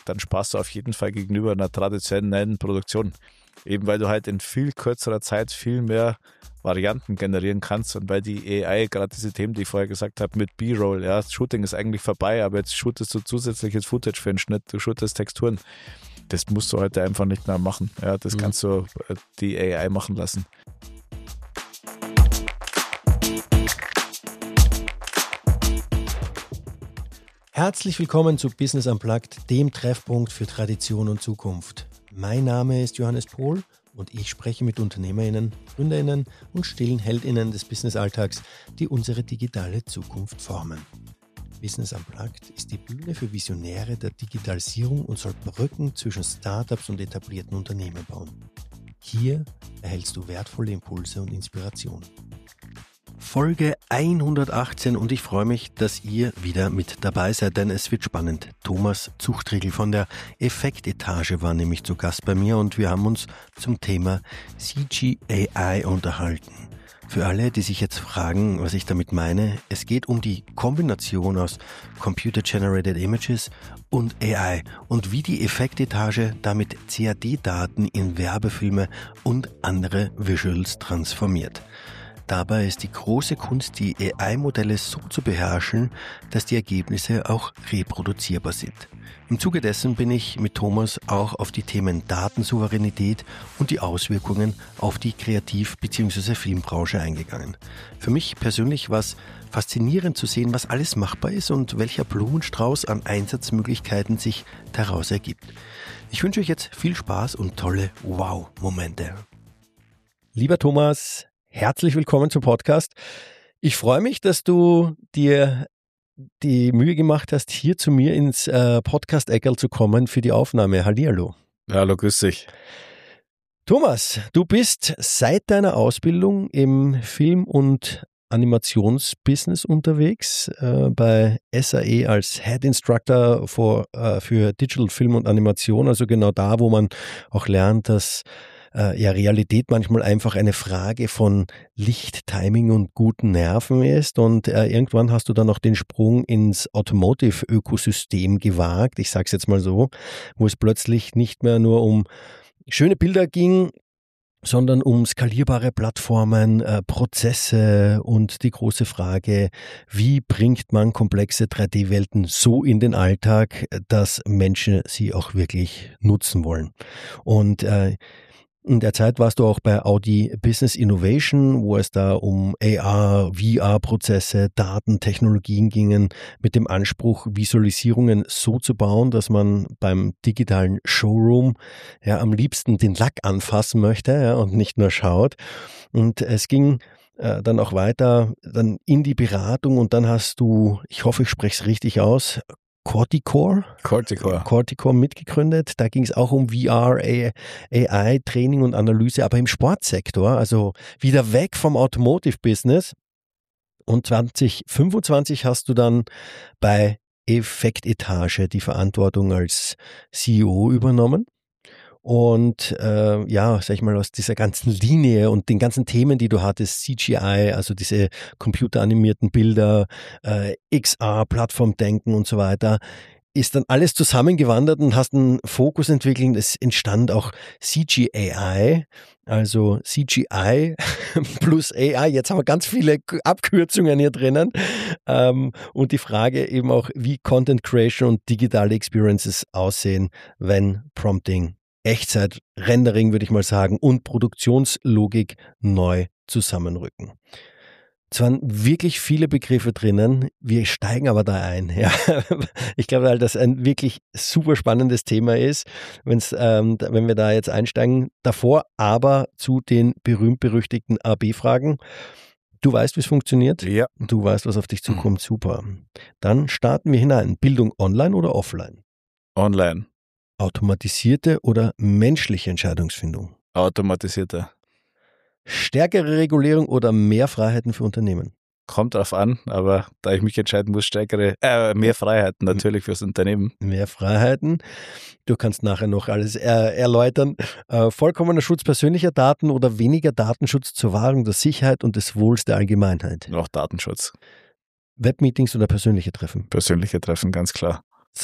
dann sparst du auf jeden Fall gegenüber einer traditionellen Produktion. Eben weil du halt in viel kürzerer Zeit viel mehr Varianten generieren kannst und weil die AI, gerade diese Themen, die ich vorher gesagt habe, mit B-Roll, ja, Shooting ist eigentlich vorbei, aber jetzt shootest du zusätzliches Footage für den Schnitt, du shootest Texturen. Das musst du heute einfach nicht mehr machen. Ja, das kannst du die AI machen lassen. Herzlich willkommen zu Business Unplugged, dem Treffpunkt für Tradition und Zukunft. Mein Name ist Johannes Pohl und ich spreche mit UnternehmerInnen, GründerInnen und stillen HeldInnen des Businessalltags, die unsere digitale Zukunft formen. Business Unplugged ist die Bühne für Visionäre der Digitalisierung und soll Brücken zwischen Startups und etablierten Unternehmen bauen. Hier erhältst du wertvolle Impulse und Inspiration. Folge 118 und ich freue mich, dass ihr wieder mit dabei seid, denn es wird spannend. Thomas Zuchtriegel von der Effektetage war nämlich zu Gast bei mir und wir haben uns zum Thema CGI unterhalten. Für alle, die sich jetzt fragen, was ich damit meine, es geht um die Kombination aus Computer Generated Images und AI und wie die Effektetage damit CAD-Daten in Werbefilme und andere Visuals transformiert. Dabei ist die große Kunst, die AI-Modelle so zu beherrschen, dass die Ergebnisse auch reproduzierbar sind. Im Zuge dessen bin ich mit Thomas auch auf die Themen Datensouveränität und die Auswirkungen auf die Kreativ- bzw. Filmbranche eingegangen. Für mich persönlich war es faszinierend zu sehen, was alles machbar ist und welcher Blumenstrauß an Einsatzmöglichkeiten sich daraus ergibt. Ich wünsche euch jetzt viel Spaß und tolle Wow-Momente. Lieber Thomas, herzlich willkommen zum Podcast. Ich freue mich, dass du dir die Mühe gemacht hast, hier zu mir ins Podcast-Eckerl zu kommen für die Aufnahme. Hallihallo. Hallo, grüß dich. Thomas, du bist seit deiner Ausbildung im Film- und Animationsbusiness unterwegs, bei SAE als Head Instructor für Digital Film und Animation, also genau da, wo man auch lernt, dass Realität manchmal einfach eine Frage von Licht, Timing und guten Nerven ist und irgendwann hast du dann noch den Sprung ins Automotive-Ökosystem gewagt, ich sage es jetzt mal so, wo es plötzlich nicht mehr nur um schöne Bilder ging, sondern um skalierbare Plattformen, Prozesse und die große Frage, wie bringt man komplexe 3D-Welten so in den Alltag, dass Menschen sie auch wirklich nutzen wollen. Und in der Zeit warst du auch bei Audi Business Innovation, wo es da um AR, VR-Prozesse, Daten, Technologien gingen, mit dem Anspruch, Visualisierungen so zu bauen, dass man beim digitalen Showroom ja am liebsten den Lack anfassen möchte, ja, und nicht nur schaut. Und es ging dann auch weiter dann in die Beratung und dann hast du, ich hoffe, ich spreche es richtig aus, Corticore mitgegründet. Da ging es auch um VR, AI, Training und Analyse, aber im Sportsektor, also wieder weg vom Automotive-Business. Und 2025 hast du dann bei Effektetage die Verantwortung als CEO übernommen. Und sag ich mal, aus dieser ganzen Linie und den ganzen Themen, die du hattest, CGI, also diese computeranimierten Bilder, XR, Plattformdenken und so weiter, ist dann alles zusammengewandert und hast einen Fokus entwickelt. Es entstand auch CGI, also CGI plus AI. Jetzt haben wir ganz viele Abkürzungen hier drinnen. Und die Frage eben auch, wie Content Creation und digitale Experiences aussehen, wenn Prompting, Echtzeit-Rendering, würde ich mal sagen, und Produktionslogik neu zusammenrücken. Es waren wirklich viele Begriffe drinnen, wir steigen aber da ein. Ja. Ich glaube, weil das ein wirklich super spannendes Thema ist, wenn wir da jetzt einsteigen. Davor aber zu den berühmt-berüchtigten AB-Fragen. Du weißt, wie es funktioniert? Ja. Du weißt, was auf dich zukommt? Super. Dann starten wir hinein. Bildung online oder offline? Online. Automatisierte oder menschliche Entscheidungsfindung? Automatisierte. Stärkere Regulierung oder mehr Freiheiten für Unternehmen? Kommt drauf an, aber da ich mich entscheiden muss, mehr Freiheiten natürlich fürs Unternehmen. Mehr Freiheiten. Du kannst nachher noch alles erläutern. Vollkommener Schutz persönlicher Daten oder weniger Datenschutz zur Wahrung der Sicherheit und des Wohls der Allgemeinheit? Noch Datenschutz. Webmeetings oder persönliche Treffen? Persönliche Treffen, ganz klar. So,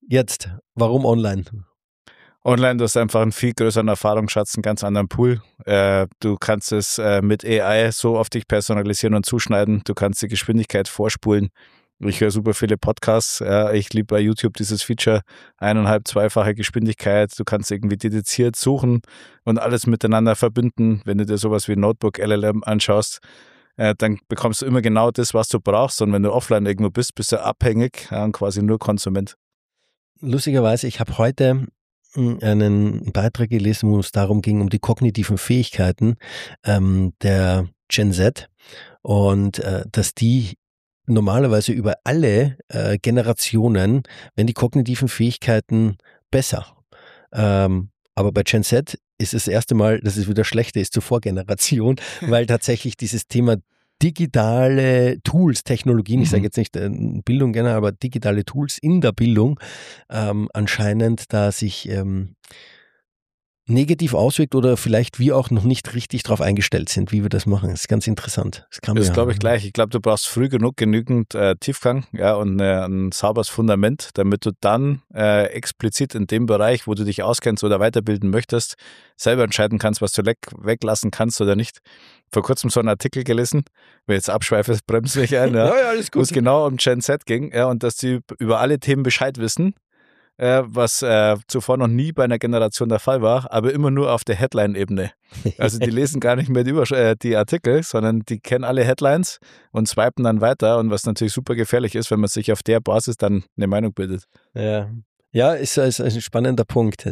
Jetzt, warum online? Online, du hast einfach einen viel größeren Erfahrungsschatz, einen ganz anderen Pool. Du kannst es mit AI so auf dich personalisieren und zuschneiden. Du kannst die Geschwindigkeit vorspulen. Ich höre super viele Podcasts. Ich liebe bei YouTube dieses Feature, 1,5-, 2-fache Geschwindigkeit. Du kannst irgendwie dediziert suchen und alles miteinander verbinden. Wenn du dir sowas wie Notebook LLM anschaust, dann bekommst du immer genau das, was du brauchst. Und wenn du offline irgendwo bist, bist du abhängig und quasi nur Konsument. Lustigerweise, ich habe heute einen Beitrag gelesen, wo es darum ging, um die kognitiven Fähigkeiten der Gen Z und dass die normalerweise über alle Generationen werden die kognitiven Fähigkeiten besser. Aber bei Gen Z ist es das erste Mal, dass es wieder schlechter ist zur Vorgeneration, weil tatsächlich dieses Thema digitale Tools, Technologien, ich sage jetzt nicht Bildung gerne, aber digitale Tools in der Bildung anscheinend da sich negativ auswirkt oder vielleicht wir auch noch nicht richtig darauf eingestellt sind, wie wir das machen. Das ist ganz interessant. Das ist, glaube ich, gleich. Ich glaube, du brauchst früh genügend Tiefgang und ein sauberes Fundament, damit du dann explizit in dem Bereich, wo du dich auskennst oder weiterbilden möchtest, selber entscheiden kannst, was du weglassen kannst oder nicht. Vor kurzem so einen Artikel gelesen, wenn ich jetzt abschweife, bremse mich ein, ja, alles gut. wo es genau um Gen Z ging und dass die über alle Themen Bescheid wissen, was zuvor noch nie bei einer Generation der Fall war, aber immer nur auf der Headline-Ebene. Also die lesen gar nicht mehr die Artikel, sondern die kennen alle Headlines und swipen dann weiter, und was natürlich super gefährlich ist, wenn man sich auf der Basis dann eine Meinung bildet. Ja, ist ein spannender Punkt.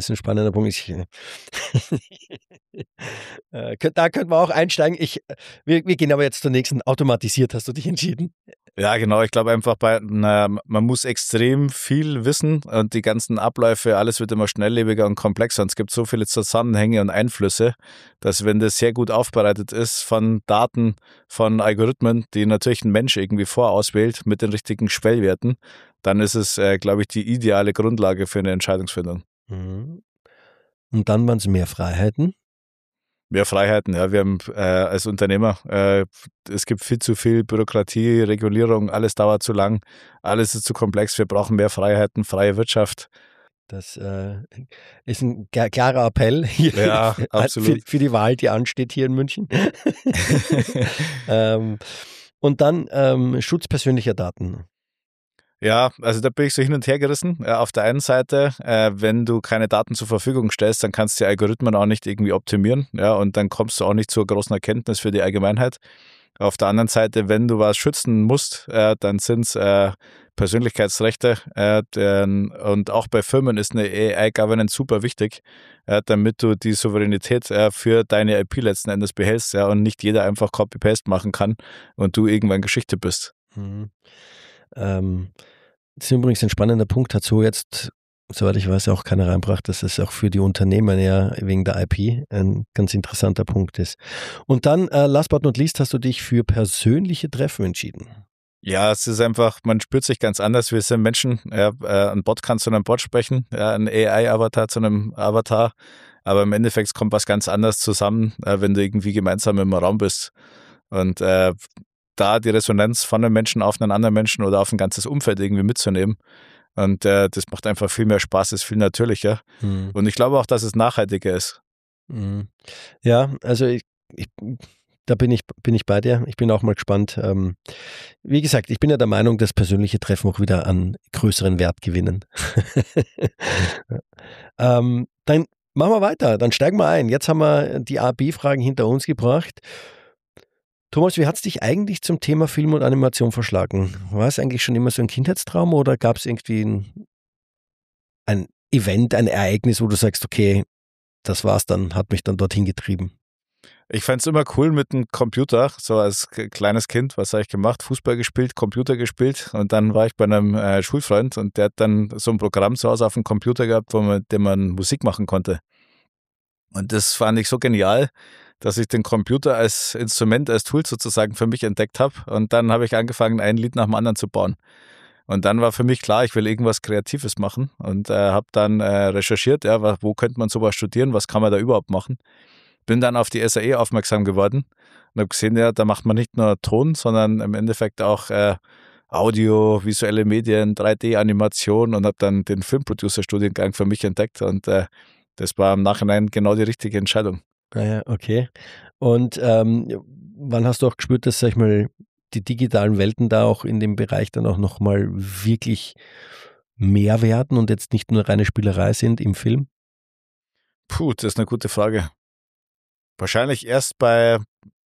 Da könnten wir auch einsteigen. Wir gehen aber jetzt zur nächsten. Automatisiert hast du dich entschieden? Ja, genau. Ich glaube einfach, man muss extrem viel wissen und die ganzen Abläufe, alles wird immer schnelllebiger und komplexer. Und es gibt so viele Zusammenhänge und Einflüsse, dass wenn das sehr gut aufbereitet ist von Daten, von Algorithmen, die natürlich ein Mensch irgendwie vorauswählt mit den richtigen Schwellwerten, dann ist es, glaube ich, die ideale Grundlage für eine Entscheidungsfindung. Und dann waren es mehr Freiheiten? Mehr Freiheiten, ja. Wir haben als Unternehmer, es gibt viel zu viel Bürokratie, Regulierung, alles dauert zu lang, alles ist zu komplex, wir brauchen mehr Freiheiten, freie Wirtschaft. Das ist ein klarer Appell hier ja, absolut. für die Wahl, die ansteht hier in München. Und dann Schutz persönlicher Daten. Ja, also da bin ich so hin und her gerissen. Auf der einen Seite, wenn du keine Daten zur Verfügung stellst, dann kannst du die Algorithmen auch nicht irgendwie optimieren, ja, und dann kommst du auch nicht zur großen Erkenntnis für die Allgemeinheit. Auf der anderen Seite, wenn du was schützen musst, dann sind es Persönlichkeitsrechte und auch bei Firmen ist eine AI-Governance super wichtig, damit du die Souveränität für deine IP letzten Endes behältst, ja, und nicht jeder einfach Copy-Paste machen kann und du irgendwann Geschichte bist. Das ist übrigens ein spannender Punkt, hat so jetzt, soweit ich weiß, auch keiner reinbracht, dass es auch für die Unternehmen ja wegen der IP ein ganz interessanter Punkt ist. Und dann, last but not least, hast du dich für persönliche Treffen entschieden. Ja, es ist einfach, man spürt sich ganz anders. Wir sind Menschen, ein Bot kann zu einem Bot sprechen, ein AI-Avatar zu einem Avatar, aber im Endeffekt kommt was ganz anderes zusammen, wenn du irgendwie gemeinsam im Raum bist. Und da die Resonanz von einem Menschen auf einen anderen Menschen oder auf ein ganzes Umfeld irgendwie mitzunehmen. Und das macht einfach viel mehr Spaß, ist viel natürlicher. Und ich glaube auch, dass es nachhaltiger ist. Ja, also da bin ich bei dir. Ich bin auch mal gespannt. Wie gesagt, ich bin ja der Meinung, dass persönliche Treffen auch wieder an größeren Wert gewinnen. Dann machen wir weiter, dann steigen wir ein. Jetzt haben wir die A-B-Fragen hinter uns gebracht. Thomas, wie hat es dich eigentlich zum Thema Film und Animation verschlagen? War es eigentlich schon immer so ein Kindheitstraum oder gab es irgendwie ein Event, ein Ereignis, wo du sagst, okay, das war's dann, hat mich dann dorthin getrieben? Ich fand es immer cool mit dem Computer, so als kleines Kind, was habe ich gemacht? Fußball gespielt, Computer gespielt, und dann war ich bei einem Schulfreund und der hat dann so ein Programm zu Hause auf dem Computer gehabt, mit dem man Musik machen konnte. Und das fand ich so genial, dass ich den Computer als Instrument, als Tool sozusagen für mich entdeckt habe. Und dann habe ich angefangen, ein Lied nach dem anderen zu bauen. Und dann war für mich klar, ich will irgendwas Kreatives machen und habe dann recherchiert, ja, wo könnte man sowas studieren, was kann man da überhaupt machen. Bin dann auf die SAE aufmerksam geworden und habe gesehen, ja, da macht man nicht nur Ton, sondern im Endeffekt auch Audio, visuelle Medien, 3D-Animation und habe dann den Filmproducer-Studiengang für mich entdeckt und das war im Nachhinein genau die richtige Entscheidung. Ah ja, okay. Und wann hast du auch gespürt, dass, sag ich mal, die digitalen Welten da auch in dem Bereich dann auch nochmal wirklich mehr werden und jetzt nicht nur reine Spielerei sind im Film? Puh, das ist eine gute Frage. Wahrscheinlich erst bei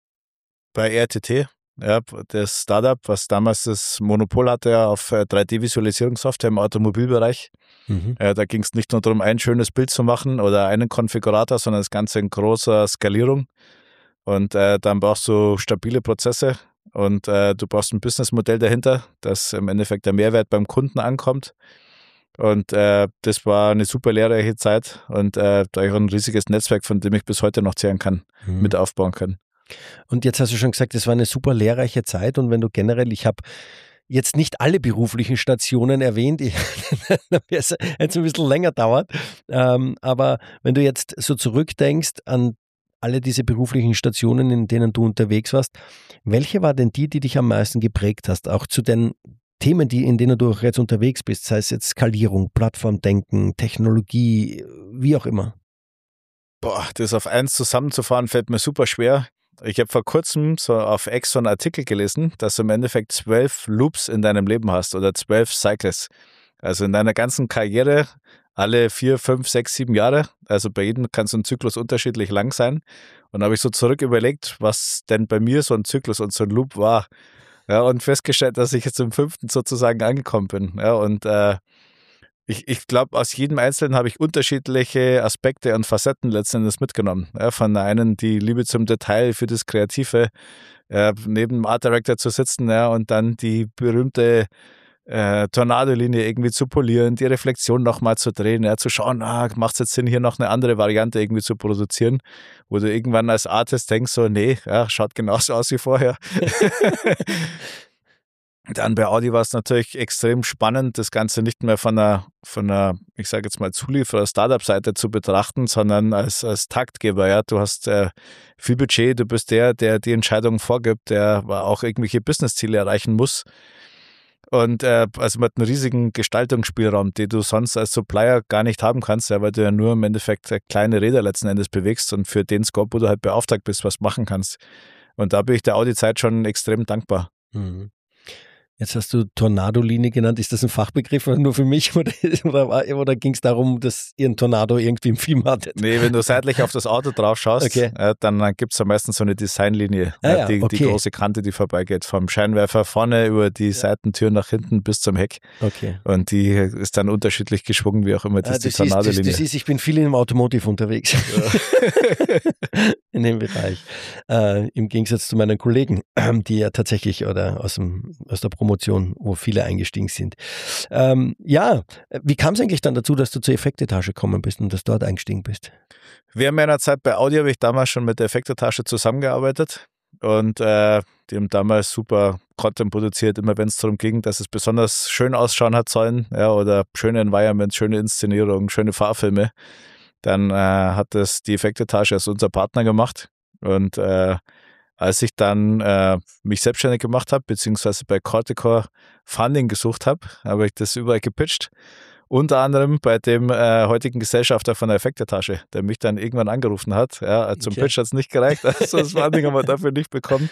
RTT, ja, das Startup, was damals das Monopol hatte auf 3D-Visualisierungssoftware im Automobilbereich. Mhm. Da ging es nicht nur darum, ein schönes Bild zu machen oder einen Konfigurator, sondern das Ganze in großer Skalierung. Und dann brauchst du stabile Prozesse und du brauchst ein Businessmodell dahinter, dass im Endeffekt der Mehrwert beim Kunden ankommt. Und das war eine super lehrreiche Zeit und da habe ich ein riesiges Netzwerk, von dem ich bis heute noch zehren kann, mit aufbauen können. Und jetzt hast du schon gesagt, es war eine super lehrreiche Zeit und wenn du generell, ich habe jetzt nicht alle beruflichen Stationen erwähnt, da wäre es jetzt ein bisschen länger dauert, aber wenn du jetzt so zurückdenkst an alle diese beruflichen Stationen, in denen du unterwegs warst, welche war denn die dich am meisten geprägt hast, auch zu den Themen, in denen du auch jetzt unterwegs bist, sei es jetzt Skalierung, Plattformdenken, Technologie, wie auch immer? Boah, das auf eins zusammenzufahren fällt mir super schwer. Ich habe vor kurzem so auf X so einen Artikel gelesen, dass du im Endeffekt 12 Loops in deinem Leben hast oder 12 Cycles. Also in deiner ganzen Karriere alle 4, 5, 6, 7 Jahre. Also bei jedem kann so ein Zyklus unterschiedlich lang sein. Und da habe ich so zurück überlegt, was denn bei mir so ein Zyklus und so ein Loop war. Ja, und festgestellt, dass ich jetzt im 5. sozusagen angekommen bin. Ja, und ich glaube, aus jedem Einzelnen habe ich unterschiedliche Aspekte und Facetten letzten Endes mitgenommen. Ja, von der einen die Liebe zum Detail für das Kreative, neben dem Art Director zu sitzen, ja, und dann die berühmte Tornado-Linie irgendwie zu polieren, die Reflexion nochmal zu drehen, ja, zu schauen, macht es jetzt Sinn, hier noch eine andere Variante irgendwie zu produzieren, wo du irgendwann als Artist denkst, so, nee, ja, schaut genauso aus wie vorher. Dann bei Audi war es natürlich extrem spannend, das Ganze nicht mehr von einer ich sage jetzt mal, Zulieferer-Startup-Seite zu betrachten, sondern als Taktgeber. Ja. Du hast viel Budget, du bist der die Entscheidungen vorgibt, der auch irgendwelche Business-Ziele erreichen muss. Und also man hat einen riesigen Gestaltungsspielraum, den du sonst als Supplier gar nicht haben kannst, ja, weil du ja nur im Endeffekt kleine Räder letzten Endes bewegst und für den Scope, wo du halt beauftragt bist, was machen kannst. Und da bin ich der Audi-Zeit schon extrem dankbar. Mhm. Jetzt hast du Tornado-Linie genannt. Ist das ein Fachbegriff nur für mich oder ging es darum, dass ihr einen Tornado irgendwie im Film hattet? Nee, wenn du seitlich auf das Auto drauf schaust, okay, dann gibt es ja meistens so eine Designlinie, okay, die große Kante, die vorbeigeht, vom Scheinwerfer vorne über die Seitentür nach hinten bis zum Heck. Okay. Und die ist dann unterschiedlich geschwungen, wie auch immer. Das ist die Tornado-Linie. Das ist, ich bin viel im Automotive unterwegs. Ja. In dem Bereich. Im Gegensatz zu meinen Kollegen, die ja tatsächlich oder aus der Promotion, wo viele eingestiegen sind. Wie kam es eigentlich dann dazu, dass du zur Effektetage gekommen bist und dass du dort eingestiegen bist? Während meiner Zeit bei Audi habe ich damals schon mit der Effektetage zusammengearbeitet und die haben damals super Content produziert, immer wenn es darum ging, dass es besonders schön ausschauen hat sollen, ja, oder schöne Environments, schöne Inszenierungen, schöne Fahrfilme. Dann hat das die Effektetage als unser Partner gemacht und als ich dann mich selbstständig gemacht habe, beziehungsweise bei Corticore Funding gesucht habe, habe ich das überall gepitcht. Unter anderem bei dem heutigen Gesellschafter von der Effektetage, der mich dann irgendwann angerufen hat. Ja, zum Pitch hat es nicht gereicht, also das Funding haben wir dafür nicht bekommen.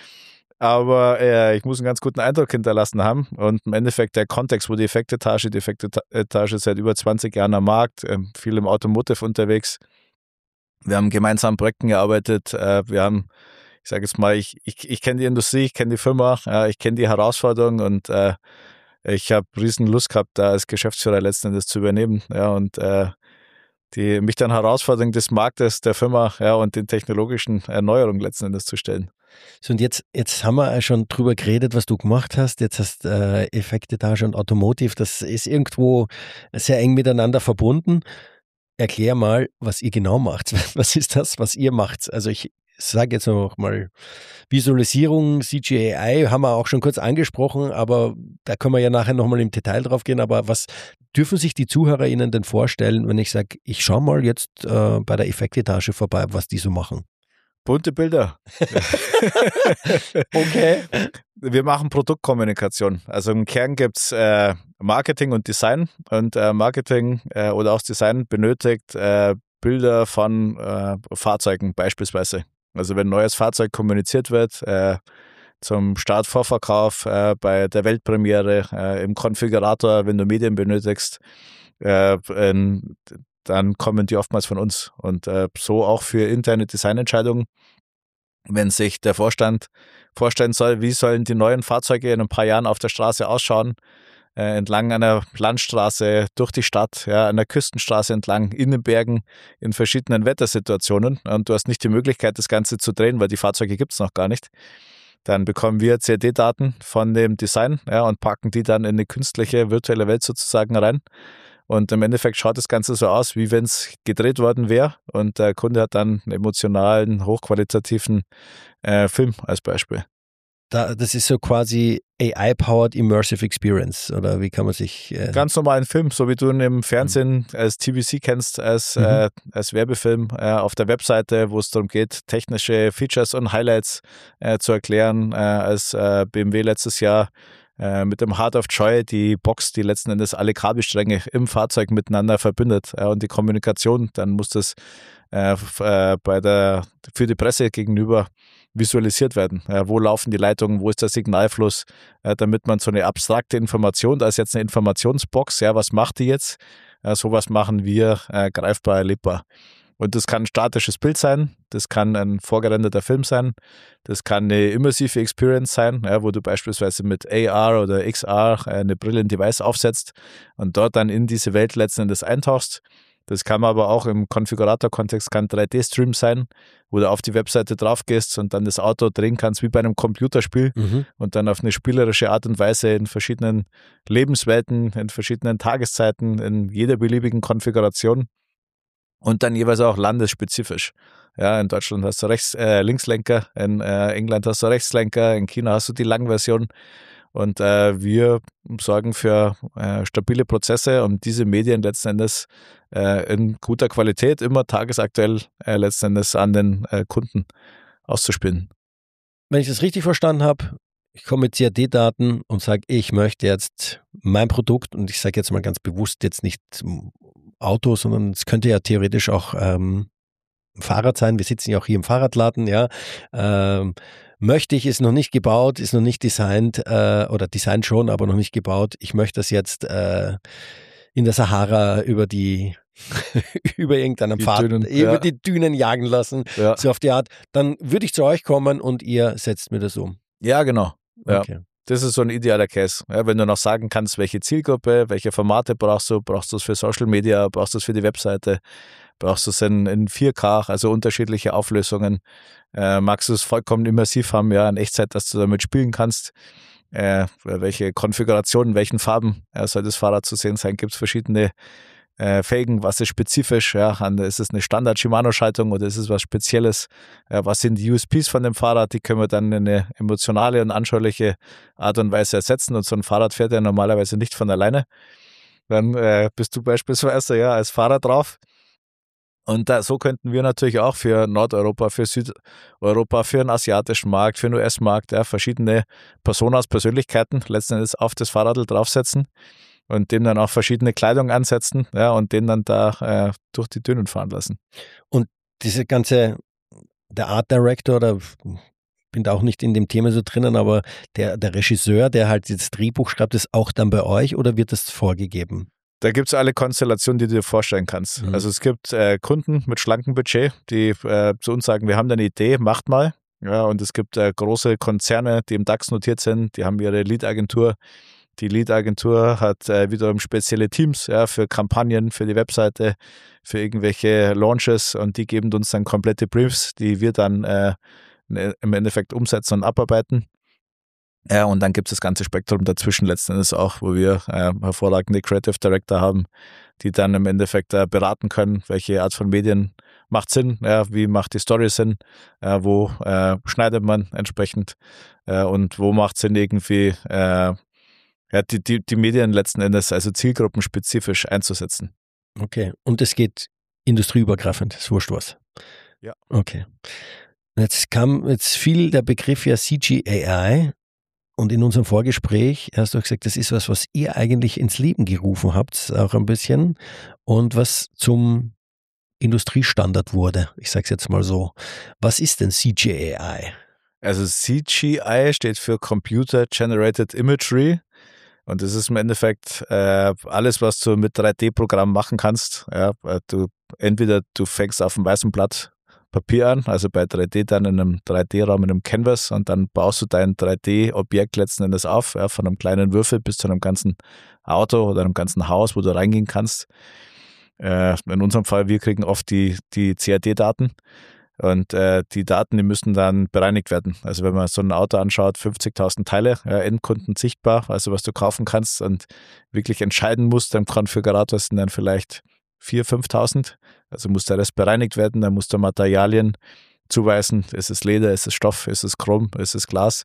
Aber ich muss einen ganz guten Eindruck hinterlassen haben. Und im Endeffekt der Kontext, wo die Effektetage ist seit über 20 Jahren am Markt, viel im Automotive unterwegs. Wir haben gemeinsam an Projekten gearbeitet, wir haben, ich sage jetzt mal, ich kenne die Industrie, ich kenne die Firma, ich kenne die Herausforderungen und ich habe riesen Lust gehabt, da als Geschäftsführer letzten Endes zu übernehmen, ja, und mich dann Herausforderungen des Marktes, der Firma, ja, und den technologischen Erneuerungen letzten Endes zu stellen. So, und jetzt haben wir schon drüber geredet, was du gemacht hast. Jetzt hast Effektetage und Automotive, das ist irgendwo sehr eng miteinander verbunden. Erklär mal, was ihr genau macht. Was ist das, was ihr macht? Also ich sage jetzt noch mal, Visualisierung, CGI haben wir auch schon kurz angesprochen, aber da können wir ja nachher nochmal im Detail drauf gehen. Aber was dürfen sich die ZuhörerInnen denn vorstellen, wenn ich sage, ich schaue mal jetzt bei der Effektetage vorbei, was die so machen? Bunte Bilder. Okay. Wir machen Produktkommunikation. Also im Kern gibt es Marketing und Design. Und Marketing oder auch Design benötigt Bilder von Fahrzeugen beispielsweise. Also wenn ein neues Fahrzeug kommuniziert wird, zum Start, Vorverkauf, bei der Weltpremiere, im Konfigurator, wenn du Medien benötigst, dann kommen die oftmals von uns. Und so auch für interne Designentscheidungen, wenn sich der Vorstand vorstellen soll, wie sollen die neuen Fahrzeuge in ein paar Jahren auf der Straße ausschauen, entlang einer Landstraße, durch die Stadt, ja, einer Küstenstraße entlang, in den Bergen, in verschiedenen Wettersituationen. Und du hast nicht die Möglichkeit, das Ganze zu drehen, weil die Fahrzeuge gibt es noch gar nicht. Dann bekommen wir CAD-Daten von dem Design, ja, und packen die dann in eine künstliche virtuelle Welt sozusagen rein. Und im Endeffekt schaut das Ganze so aus, wie wenn es gedreht worden wäre. Und der Kunde hat dann einen emotionalen, hochqualitativen Film als Beispiel. Das ist so quasi AI-powered Immersive Experience, oder wie kann man sich... Ganz normalen Film, so wie du ihn im Fernsehen als TVC kennst, als Werbefilm auf der Webseite, wo es darum geht, technische Features und Highlights zu erklären, als BMW letztes Jahr mit dem Heart of Joy die Box, die letzten Endes alle Kabelstränge im Fahrzeug miteinander verbindet und die Kommunikation, dann muss das für die Presse gegenüber visualisiert werden. Wo laufen die Leitungen, wo ist der Signalfluss, damit man so eine abstrakte Information, da ist jetzt eine Informationsbox, was macht die jetzt? Sowas machen wir greifbar, erlebbar. Und das kann ein statisches Bild sein, das kann ein vorgerenderter Film sein, das kann eine immersive Experience sein, wo du beispielsweise mit AR oder XR eine Brille, ein Device aufsetzt und dort dann in diese Welt letzten Endes eintauchst. Das kann aber auch im Konfigurator-Kontext kann 3D-Stream sein, wo du auf die Webseite drauf gehst und dann das Auto drehen kannst wie bei einem Computerspiel und dann auf eine spielerische Art und Weise in verschiedenen Lebenswelten, in verschiedenen Tageszeiten, in jeder beliebigen Konfiguration und dann jeweils auch landesspezifisch. Ja, in Deutschland hast du Linkslenker, in England hast du Rechtslenker, in China hast du die Langversion. Und wir sorgen für stabile Prozesse, um diese Medien letzten Endes in guter Qualität, immer tagesaktuell letzten Endes an den Kunden auszuspielen. Wenn ich das richtig verstanden habe, ich komme mit CAD-Daten und sage, ich möchte jetzt mein Produkt, und ich sage jetzt mal ganz bewusst jetzt nicht Auto, sondern es könnte ja theoretisch auch Fahrrad sein. Wir sitzen ja auch hier im Fahrradladen, ja. Möchte ich, ist noch nicht gebaut, ist noch nicht designt oder designt schon, aber noch nicht gebaut. Ich möchte das jetzt in der Sahara über irgendeinem Pfad, über die Dünen jagen lassen, so auf die Art. Dann würde ich zu euch kommen und ihr setzt mir das um. Ja, genau. Ja. Okay. Das ist so ein idealer Case. Ja, wenn du noch sagen kannst, welche Zielgruppe, welche Formate brauchst du es für Social Media, brauchst du es für die Webseite, brauchst du es in 4K, also unterschiedliche Auflösungen, magst du es vollkommen immersiv haben, in Echtzeit, dass du damit spielen kannst, welche Konfigurationen, welchen Farben soll das Fahrrad zu sehen sein, gibt es verschiedene Felgen, was ist spezifisch, ist es eine Standard-Shimano-Schaltung oder ist es was Spezielles, was sind die USPs von dem Fahrrad, die können wir dann in eine emotionale und anschauliche Art und Weise ersetzen und so ein Fahrrad fährt ja normalerweise nicht von alleine, dann bist du beispielsweise als Fahrer drauf. Und so könnten wir natürlich auch für Nordeuropa, für Südeuropa, für den asiatischen Markt, für den US-Markt verschiedene Personas, Persönlichkeiten letzten Endes auf das Fahrradl draufsetzen und dem dann auch verschiedene Kleidung ansetzen und den dann da durch die Dünen fahren lassen. Und diese ganze, der Art Director, oder bin da auch nicht in dem Thema so drinnen, aber der Regisseur, der halt das Drehbuch schreibt, ist auch dann bei euch oder wird das vorgegeben? Da gibt es alle Konstellationen, die du dir vorstellen kannst. Also es gibt Kunden mit schlankem Budget, die zu uns sagen, wir haben da eine Idee, macht mal. Ja, und es gibt große Konzerne, die im DAX notiert sind, die haben ihre Lead-Agentur. Die Lead-Agentur hat wiederum spezielle Teams für Kampagnen, für die Webseite, für irgendwelche Launches und die geben uns dann komplette Briefs, die wir dann im Endeffekt umsetzen und abarbeiten. Ja, und dann gibt es das ganze Spektrum dazwischen letzten Endes auch, wo wir hervorragende Creative Director haben, die dann im Endeffekt beraten können, welche Art von Medien macht Sinn, wie macht die Story Sinn, wo schneidet man entsprechend und wo macht Sinn irgendwie die Medien letzten Endes, also zielgruppenspezifisch einzusetzen. Okay, und es geht industrieübergreifend, ist wurscht was. Ja. Okay. Jetzt fiel der Begriff ja CGAI und in unserem Vorgespräch hast du gesagt, das ist was ihr eigentlich ins Leben gerufen habt, auch ein bisschen und was zum Industriestandard wurde. Ich sage es jetzt mal so. Was ist denn CGAI? Also CGI steht für Computer Generated Imagery und das ist im Endeffekt alles, was du mit 3D-Programmen machen kannst. Ja, entweder du fängst auf einem weißen Blatt Papier an, also bei 3D dann in einem 3D-Raum, in einem Canvas und dann baust du dein 3D-Objekt letzten Endes auf, ja, von einem kleinen Würfel bis zu einem ganzen Auto oder einem ganzen Haus, wo du reingehen kannst. In unserem Fall, wir kriegen oft die CAD-Daten und die Daten, die müssen dann bereinigt werden. Also wenn man so ein Auto anschaut, 50.000 Teile, Endkunden sichtbar, also was du kaufen kannst und wirklich entscheiden musst, am Konfigurator sind dann vielleicht 4.000, 5.000. Also muss der Rest bereinigt werden, dann musst du Materialien zuweisen, ist es Leder, ist es Stoff, ist es Chrom, ist es Glas.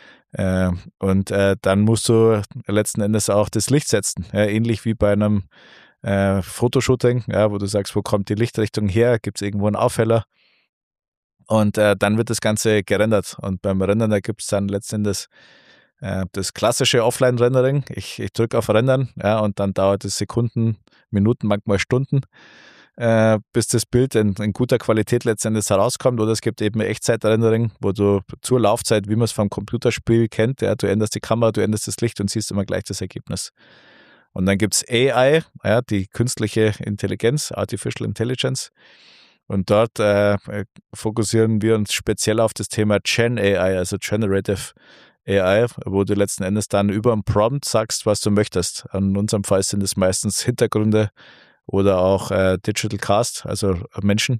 Und dann musst du letzten Endes auch das Licht setzen, ähnlich wie bei einem Fotoshooting, wo du sagst, wo kommt die Lichtrichtung her, gibt es irgendwo einen Aufheller und dann wird das Ganze gerendert und beim Rendern, da gibt es dann letzten Endes das klassische Offline-Rendering. Ich drücke auf Rendern und dann dauert es Sekunden, Minuten, manchmal Stunden, bis das Bild in guter Qualität letztendlich herauskommt. Oder es gibt eben Echtzeit-Rendering, wo du zur Laufzeit, wie man es vom Computerspiel kennt, du änderst die Kamera, du änderst das Licht und siehst immer gleich das Ergebnis. Und dann gibt es AI, die künstliche Intelligenz, Artificial Intelligence. Und dort fokussieren wir uns speziell auf das Thema Gen AI, also Generative AI, wo du letzten Endes dann über einen Prompt sagst, was du möchtest. In unserem Fall sind es meistens Hintergründe oder auch Digital Cast, also Menschen,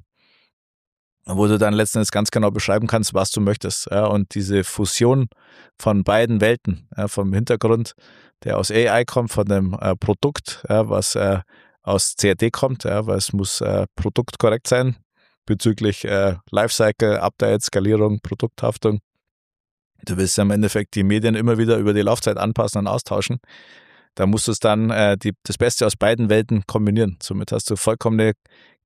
wo du dann letzten Endes ganz genau beschreiben kannst, was du möchtest. Ja, und diese Fusion von beiden Welten, vom Hintergrund, der aus AI kommt, von dem Produkt, was aus CAD kommt, weil es muss produktkorrekt sein bezüglich Lifecycle, Update, Skalierung, Produkthaftung. Du willst ja im Endeffekt die Medien immer wieder über die Laufzeit anpassen und austauschen. Da musst du es dann das Beste aus beiden Welten kombinieren. Somit hast du vollkommene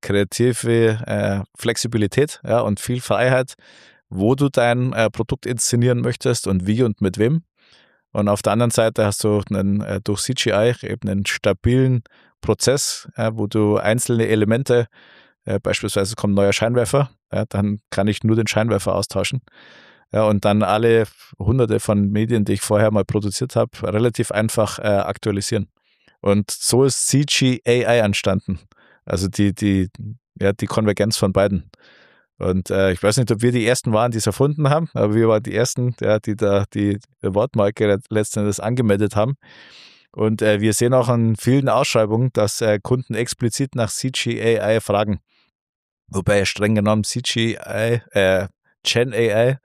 kreative Flexibilität und viel Freiheit, wo du dein Produkt inszenieren möchtest und wie und mit wem. Und auf der anderen Seite hast du durch CGI eben einen stabilen Prozess, wo du einzelne Elemente, beispielsweise kommt ein neuer Scheinwerfer, dann kann ich nur den Scheinwerfer austauschen. Ja, und dann alle hunderte von Medien, die ich vorher mal produziert habe, relativ einfach aktualisieren. Und so ist CGAI entstanden. Also die Konvergenz von beiden. Und ich weiß nicht, ob wir die Ersten waren, die es erfunden haben, aber wir waren die Ersten, die da die Wortmarke letzten Endes angemeldet haben. Und wir sehen auch an vielen Ausschreibungen, dass Kunden explizit nach CGAI fragen. Wobei streng genommen CGI, Gen AI,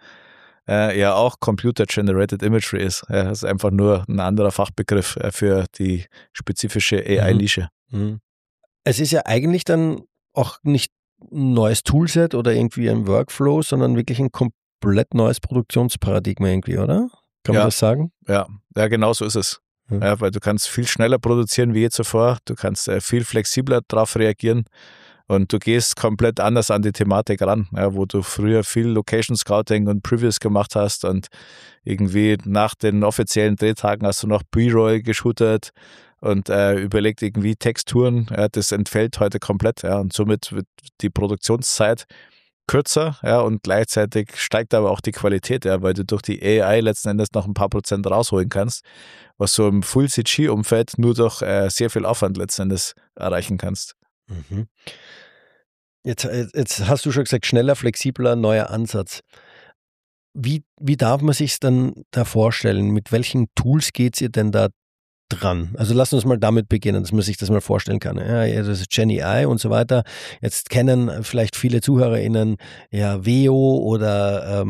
auch Computer Generated Imagery ist. Das ist einfach nur ein anderer Fachbegriff für die spezifische AI-Nische. Mhm. Es ist ja eigentlich dann auch nicht ein neues Toolset oder irgendwie ein Workflow, sondern wirklich ein komplett neues Produktionsparadigma irgendwie, oder? Kann man das sagen? Ja, genau so ist es. Mhm. Ja, weil du kannst viel schneller produzieren wie je zuvor. Du kannst viel flexibler darauf reagieren. Und du gehst komplett anders an die Thematik ran, wo du früher viel Location Scouting und Previews gemacht hast und irgendwie nach den offiziellen Drehtagen hast du noch B-Roll geshootet und überlegt irgendwie Texturen. Das entfällt heute komplett. Und somit wird die Produktionszeit kürzer und gleichzeitig steigt aber auch die Qualität, weil du durch die AI letzten Endes noch ein paar Prozent rausholen kannst, was du im Full-CG-Umfeld nur durch sehr viel Aufwand letzten Endes erreichen kannst. Mhm. Jetzt hast du schon gesagt, schneller, flexibler, neuer Ansatz. Wie darf man sich es dann da vorstellen? Mit welchen Tools geht ihr denn da dran? Also lass uns mal damit beginnen, dass man sich das mal vorstellen kann. Ja, das ist Gen AI und so weiter. Jetzt kennen vielleicht viele ZuhörerInnen Veo oder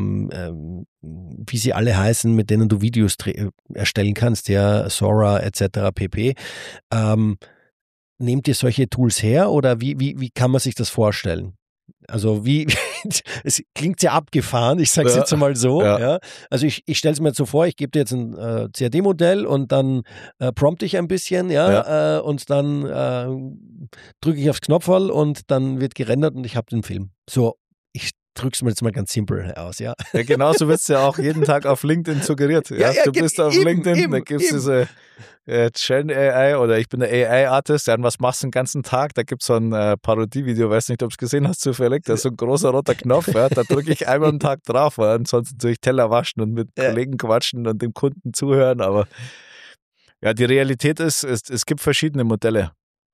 wie sie alle heißen, mit denen du Videos erstellen kannst, Sora etc. pp. Nehmt ihr solche Tools her oder wie kann man sich das vorstellen? Also es klingt sehr abgefahren, ich sage es jetzt mal so. Ja. Also ich stelle es mir jetzt so vor, ich gebe dir jetzt ein CAD-Modell und dann prompte ich ein bisschen, und dann drücke ich aufs Knopfball und dann wird gerendert und ich habe den Film. So, ich drück's mir jetzt mal ganz simpel aus, ja. Ja, genauso wirst du ja auch jeden Tag auf LinkedIn suggeriert. Ja, du bist auf LinkedIn, da gibt es diese Gen AI oder ich bin der AI-Artist, ja, und was machst du den ganzen Tag? Da gibt es so ein Parodievideo, weiß nicht, ob du es gesehen hast zufällig, da ist so ein großer roter Knopf, ja, da drücke ich einmal am Tag drauf, ja, ansonsten durch Teller waschen und mit Kollegen quatschen und dem Kunden zuhören, aber ja, die Realität ist, es gibt verschiedene Modelle.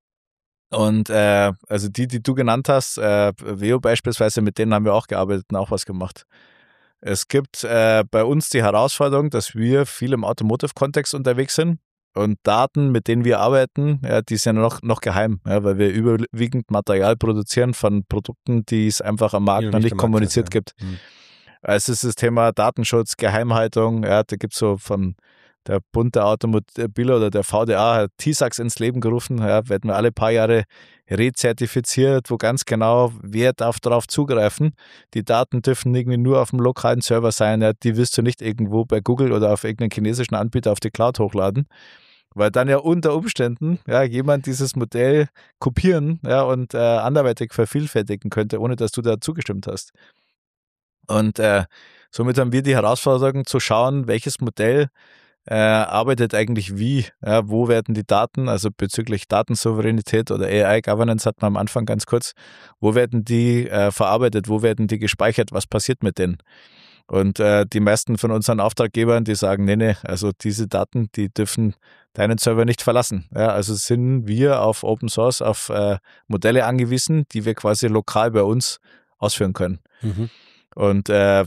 Und also die du genannt hast, Veo beispielsweise, mit denen haben wir auch gearbeitet und auch was gemacht. Es gibt bei uns die Herausforderung, dass wir viel im Automotive-Kontext unterwegs sind und Daten, mit denen wir arbeiten, ja, die sind ja noch geheim, ja, weil wir überwiegend Material produzieren von Produkten, die es einfach am Markt noch nicht kommuniziert gibt. Also es ist das Thema Datenschutz, Geheimhaltung, ja, da gibt es so von der Bund der Automobile oder der VDA hat TISAX ins Leben gerufen, ja, werden wir alle paar Jahre rezertifiziert, wo ganz genau, wer darf darauf zugreifen. Die Daten dürfen irgendwie nur auf dem lokalen Server sein, ja, die wirst du nicht irgendwo bei Google oder auf irgendeinen chinesischen Anbieter auf die Cloud hochladen, weil dann ja unter Umständen jemand dieses Modell kopieren und anderweitig vervielfältigen könnte, ohne dass du da zugestimmt hast. Und somit haben wir die Herausforderung zu schauen, welches Modell arbeitet eigentlich wie, ja, wo werden die Daten, also bezüglich Datensouveränität oder AI-Governance hatten wir am Anfang ganz kurz, wo werden die verarbeitet, wo werden die gespeichert, was passiert mit denen? Und die meisten von unseren Auftraggebern, die sagen, nee, also diese Daten, die dürfen deinen Server nicht verlassen. Ja, also sind wir auf Open Source, auf Modelle angewiesen, die wir quasi lokal bei uns ausführen können. Mhm. Und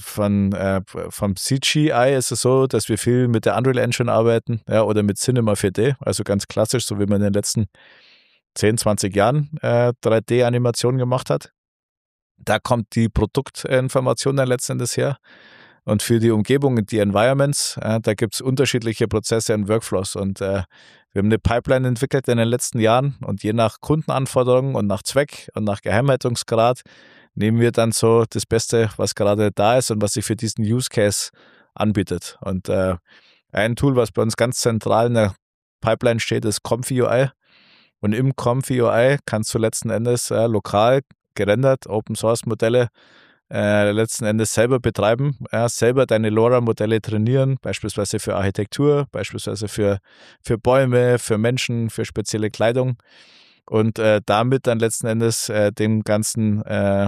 vom CGI ist es so, dass wir viel mit der Unreal Engine arbeiten, ja, oder mit Cinema 4D, also ganz klassisch, so wie man in den letzten 10, 20 Jahren 3D-Animationen gemacht hat. Da kommt die Produktinformation dann letzten Endes her. Und für die Umgebung, die Environments, da gibt es unterschiedliche Prozesse und Workflows. Und wir haben eine Pipeline entwickelt in den letzten Jahren und je nach Kundenanforderungen und nach Zweck und nach Geheimhaltungsgrad nehmen wir dann so das Beste, was gerade da ist und was sich für diesen Use Case anbietet. Und ein Tool, was bei uns ganz zentral in der Pipeline steht, ist Comfy UI. Und im Comfy UI kannst du letzten Endes lokal gerendert Open Source Modelle letzten Endes selber betreiben, selber deine LoRa-Modelle trainieren, beispielsweise für Architektur, beispielsweise für Bäume, für Menschen, für spezielle Kleidung und damit dann letzten Endes dem ganzen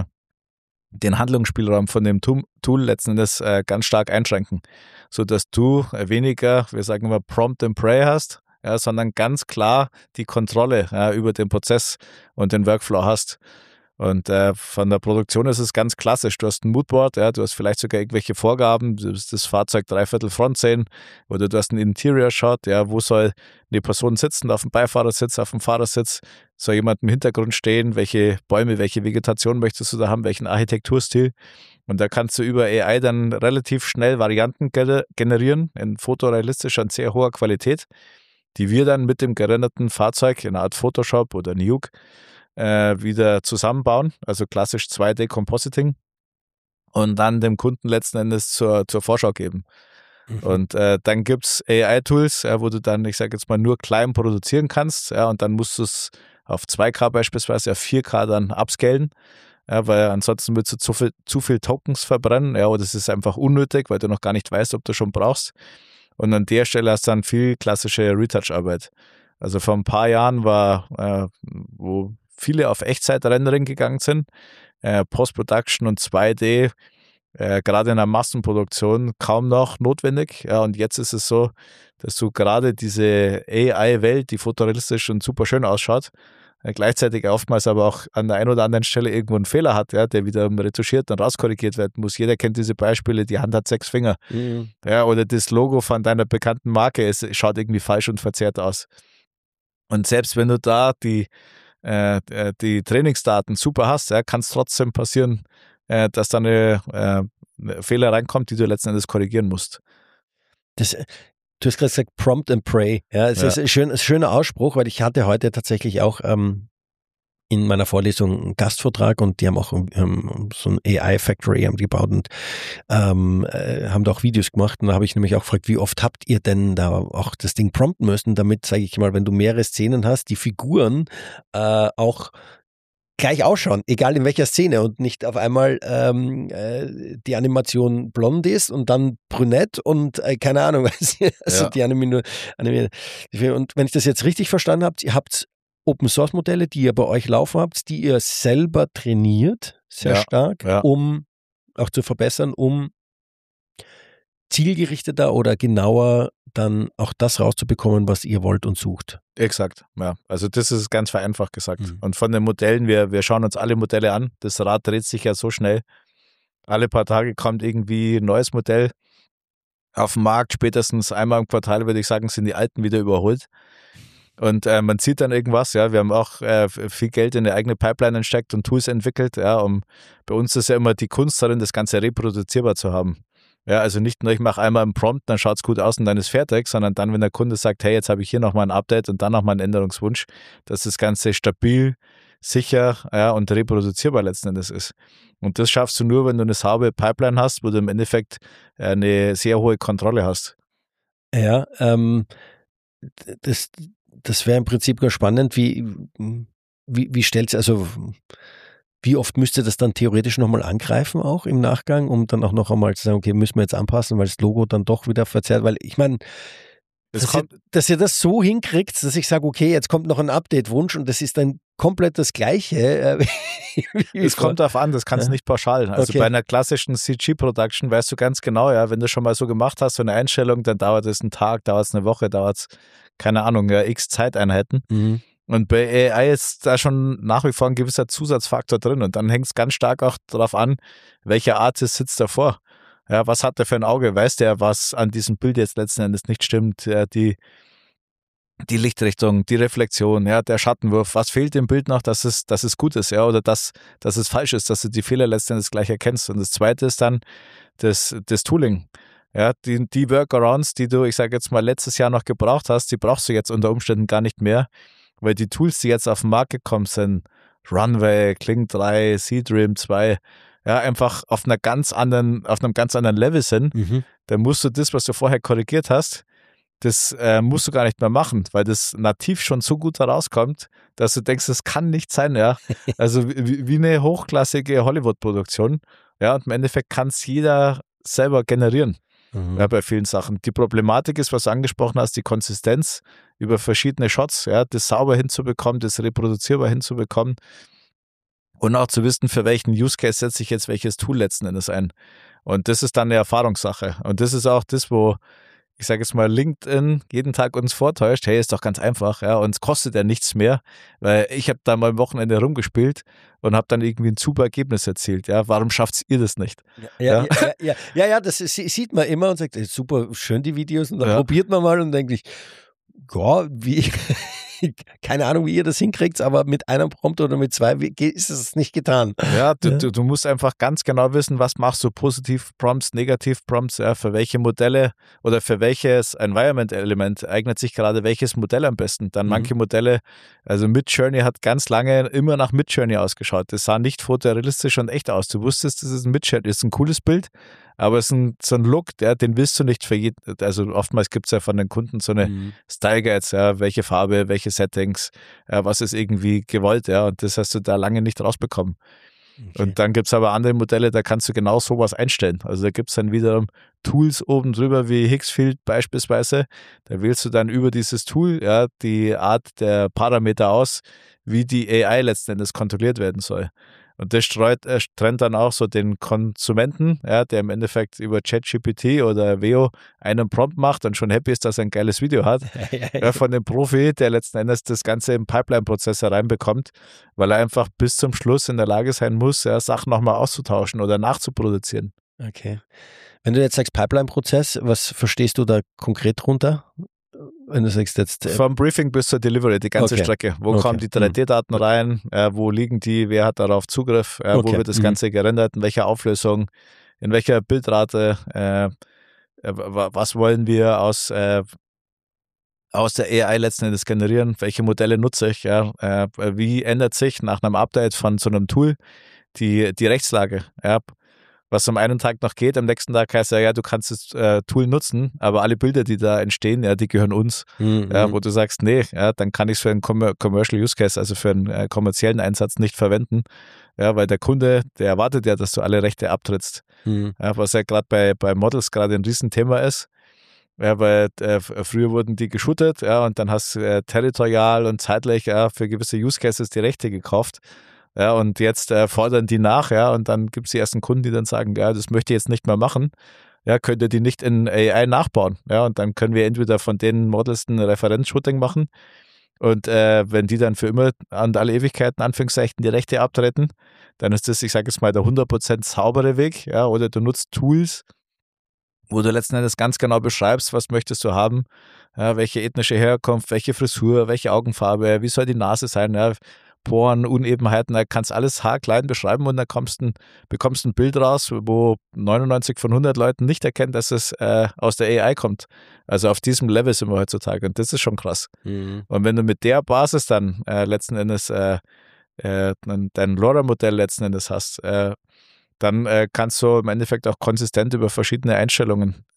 den Handlungsspielraum von dem Tool letzten Endes ganz stark einschränken, sodass du weniger, wir sagen immer Prompt and Pray hast, sondern ganz klar die Kontrolle über den Prozess und den Workflow hast. Und von der Produktion ist es ganz klassisch. Du hast ein Moodboard, du hast vielleicht sogar irgendwelche Vorgaben, du hast das Fahrzeug 3/4 Front sehen oder du hast einen Interior-Shot, wo soll eine Person sitzen, auf dem Beifahrersitz, auf dem Fahrersitz, soll jemand im Hintergrund stehen, welche Bäume, welche Vegetation möchtest du da haben, welchen Architekturstil. Und da kannst du über AI dann relativ schnell Varianten generieren, in fotorealistischer und sehr hoher Qualität, die wir dann mit dem gerenderten Fahrzeug in einer Art Photoshop oder Nuke wieder zusammenbauen, also klassisch 2D-Compositing und dann dem Kunden letzten Endes zur Vorschau geben. Mhm. Und dann gibt es AI-Tools, wo du dann, ich sage jetzt mal, nur klein produzieren kannst, und dann musst du es auf 2K beispielsweise, auf 4K dann upscalen, weil ansonsten würdest du zu viel Tokens verbrennen, oder es ist einfach unnötig, weil du noch gar nicht weißt, ob du schon brauchst. Und an der Stelle hast du dann viel klassische Retouch-Arbeit. Also vor ein paar Jahren war, wo viele auf Echtzeit-Rendering gegangen sind, Post-Production und 2D, gerade in der Massenproduktion kaum noch notwendig. Ja, und jetzt ist es so, dass du gerade diese AI-Welt, die fotorealistisch und super schön ausschaut, gleichzeitig oftmals aber auch an der einen oder anderen Stelle irgendwo einen Fehler hat, der wieder retuschiert und rauskorrigiert werden muss. Jeder kennt diese Beispiele, die Hand hat 6 Finger. Mhm. Oder das Logo von deiner bekannten Marke, es schaut irgendwie falsch und verzerrt aus. Und selbst wenn du da die Trainingsdaten super hast, kann es trotzdem passieren, dass da eine Fehler reinkommt, die du letzten Endes korrigieren musst. Du hast gerade gesagt, Prompt and Pray. Ja, es ist ein schöner Ausspruch, weil ich hatte heute tatsächlich auch in meiner Vorlesung einen Gastvortrag und die haben auch so ein AI-Factory gebaut und haben da auch Videos gemacht und da habe ich nämlich auch gefragt, wie oft habt ihr denn da auch das Ding prompten müssen, damit, sage ich mal, wenn du mehrere Szenen hast, die Figuren auch gleich ausschauen, egal in welcher Szene und nicht auf einmal die Animation blond ist und dann brünett und keine Ahnung, also die Animation. Und wenn ich das jetzt richtig verstanden habe, ihr habt Open-Source-Modelle, die ihr bei euch laufen habt, die ihr selber trainiert, sehr stark, um auch zu verbessern, um zielgerichteter oder genauer dann auch das rauszubekommen, was ihr wollt und sucht. Exakt, ja. Also das ist ganz vereinfacht gesagt. Und von den Modellen, wir schauen uns alle Modelle an. Das Rad dreht sich ja so schnell. Alle paar Tage kommt irgendwie ein neues Modell auf den Markt. Spätestens einmal im Quartal, würde ich sagen, sind die alten wieder überholt. Und man sieht dann irgendwas, ja. Wir haben auch viel Geld in eine eigene Pipeline entsteckt und Tools entwickelt, ja. Bei uns ist ja immer die Kunst darin, das Ganze reproduzierbar zu haben. Ja, also nicht nur, ich mache einmal einen Prompt, dann schaut es gut aus und dann ist fertig, sondern dann, wenn der Kunde sagt, hey, jetzt habe ich hier nochmal ein Update und dann nochmal einen Änderungswunsch, dass das Ganze stabil, sicher und reproduzierbar letzten Endes ist. Und das schaffst du nur, wenn du eine saubere Pipeline hast, wo du im Endeffekt eine sehr hohe Kontrolle hast. Ja, das wäre im Prinzip ganz spannend, wie stellt es, also wie oft müsst ihr das dann theoretisch nochmal angreifen auch im Nachgang, um dann auch noch einmal zu sagen, okay, müssen wir jetzt anpassen, weil das Logo dann doch wieder verzerrt, weil ich meine, dass ihr das so hinkriegt, dass ich sage, okay, jetzt kommt noch ein Update-Wunsch und das ist dann komplett das Gleiche. Es kommt darauf an, das kannst du nicht pauschal. Also bei einer klassischen CG-Production weißt du ganz genau, ja, wenn du schon mal so gemacht hast, so eine Einstellung, dann dauert es einen Tag, dauert es eine Woche, dauert es, keine Ahnung, x Zeiteinheiten. Und bei AI ist da schon nach wie vor ein gewisser Zusatzfaktor drin und dann hängt es ganz stark auch darauf an, welcher Artist sitzt davor. Ja, was hat der für ein Auge? Weiß der, was an diesem Bild jetzt letzten Endes nicht stimmt? Ja, die Lichtrichtung, die Reflexion, ja, der Schattenwurf. Was fehlt dem Bild noch, dass es gut ist, ja, oder dass es falsch ist, dass du die Fehler letzten Endes gleich erkennst. Und das Zweite ist dann das Tooling. Ja, die Workarounds, die du, ich sage jetzt mal, letztes Jahr noch gebraucht hast, die brauchst du jetzt unter Umständen gar nicht mehr, weil die Tools, die jetzt auf den Markt gekommen sind, Runway, Kling 3, Seedream 2, ja, einfach auf einem ganz anderen Level sind, dann musst du das, was du vorher korrigiert hast, das musst du gar nicht mehr machen, weil das nativ schon so gut herauskommt, dass du denkst, das kann nicht sein, ja. Also wie eine hochklassige Hollywood-Produktion, ja, und im Endeffekt kann es jeder selber generieren. Ja, bei vielen Sachen. Die Problematik ist, was du angesprochen hast, die Konsistenz über verschiedene Shots, ja, das sauber hinzubekommen, das reproduzierbar hinzubekommen und auch zu wissen, für welchen Use Case setze ich jetzt welches Tool letzten Endes ein. Und das ist dann eine Erfahrungssache. Und das ist auch das, wo, ich sage jetzt mal, LinkedIn jeden Tag uns vortäuscht, hey, ist doch ganz einfach, ja, und es kostet ja nichts mehr, weil ich habe da mal am Wochenende rumgespielt und habe dann irgendwie ein super Ergebnis erzielt, ja, warum schafft ihr das nicht? Ja, das sieht man immer und sagt, super schön die Videos und dann probiert man mal und denkt sich, ja, wie, keine Ahnung, wie ihr das hinkriegt, aber mit einem Prompt oder mit zwei ist es nicht getan. Ja, du musst einfach ganz genau wissen, was machst du, Positiv-Prompts, Negativ-Prompts, ja, für welche Modelle oder für welches Environment-Element eignet sich gerade welches Modell am besten. Dann manche Modelle, also Midjourney hat ganz lange immer nach Midjourney ausgeschaut. Das sah nicht fotorealistisch und echt aus. Du wusstest, das ist ein Midjourney, das ist ein cooles Bild, aber es ist so ein Look, den willst du nicht für jeden, also oftmals gibt es ja von den Kunden so eine Style Guides, ja, welche Farbe, welche Settings, was ist irgendwie gewollt, ja, und das hast du da lange nicht rausbekommen. Okay. Und dann gibt es aber andere Modelle, da kannst du genau sowas einstellen. Also da gibt es dann wiederum Tools oben drüber wie Higgsfield beispielsweise. Da wählst du dann über dieses Tool ja die Art der Parameter aus, wie die AI letzten Endes kontrolliert werden soll. Und das trennt dann auch so den Konsumenten, ja, der im Endeffekt über ChatGPT oder Veo einen Prompt macht und schon happy ist, dass er ein geiles Video hat, ja, von dem Profi, der letzten Endes das Ganze im Pipeline-Prozess hereinbekommt, weil er einfach bis zum Schluss in der Lage sein muss, ja, Sachen nochmal auszutauschen oder nachzuproduzieren. Okay. Wenn du jetzt sagst Pipeline-Prozess, was verstehst du da konkret drunter? Wenn du sagst jetzt vom Briefing bis zur Delivery, die ganze Strecke. Wo kommen die 3D-Daten rein? Wo liegen die? Wer hat darauf Zugriff? Wo wird das Ganze gerendert? In welcher Auflösung? In welcher Bildrate? Was wollen wir aus der AI letzten Endes generieren? Welche Modelle nutze ich? Ja? Wie ändert sich nach einem Update von so einem Tool die Rechtslage? Ja? was am einen Tag noch geht, am nächsten Tag heißt ja, du kannst das Tool nutzen, aber alle Bilder, die da entstehen, ja, die gehören uns. Ja, wo du sagst, nee, ja, dann kann ich es für einen Commercial Use Case, also für einen kommerziellen Einsatz nicht verwenden. Ja, weil der Kunde, der erwartet ja, dass du alle Rechte abtrittst. Ja, was ja gerade bei Models gerade ein Riesenthema ist. Ja, weil früher wurden die geshootet, ja, und dann hast du territorial und zeitlich für gewisse Use Cases die Rechte gekauft. Ja, und jetzt fordern die nach, ja, und dann gibt es die ersten Kunden, die dann sagen, ja, das möchte ich jetzt nicht mehr machen. Ja, könnt ihr die nicht in AI nachbauen? Ja, und dann können wir entweder von den Models ein Referenzshooting machen und wenn die dann für immer und alle Ewigkeiten Anführungszeichen die Rechte abtreten, dann ist das, ich sage jetzt mal, der 100% saubere Weg, ja, oder du nutzt Tools, wo du letzten Endes ganz genau beschreibst, was möchtest du haben, ja, welche ethnische Herkunft, welche Frisur, welche Augenfarbe, wie soll die Nase sein, ja, Poren, Unebenheiten, da kannst alles haarklein beschreiben und dann bekommst ein Bild raus, wo 99 von 100 Leuten nicht erkennen, dass es aus der AI kommt. Also auf diesem Level sind wir heutzutage und das ist schon krass. Und wenn du mit der Basis dann letzten Endes dein LoRa-Modell letzten Endes hast, dann kannst du im Endeffekt auch konsistent über verschiedene Einstellungen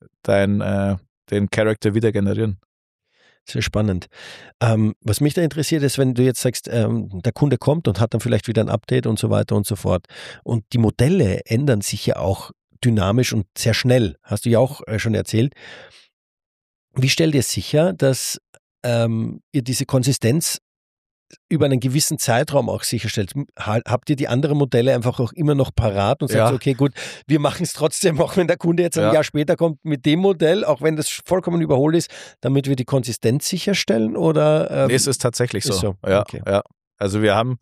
den Charakter wieder generieren. Sehr spannend. Was mich da interessiert ist, wenn du jetzt sagst, der Kunde kommt und hat dann vielleicht wieder ein Update und so weiter und so fort. Und die Modelle ändern sich ja auch dynamisch und sehr schnell, hast du ja auch schon erzählt. Wie stellt ihr sicher, dass ihr diese Konsistenz über einen gewissen Zeitraum auch sicherstellt? Habt ihr die anderen Modelle einfach auch immer noch parat und sagt, okay, gut, wir machen es trotzdem, auch wenn der Kunde jetzt ein Jahr später kommt mit dem Modell, auch wenn das vollkommen überholt ist, damit wir die Konsistenz sicherstellen? Oder, nee, es ist tatsächlich so. so. Ja, okay. ja. Also wir haben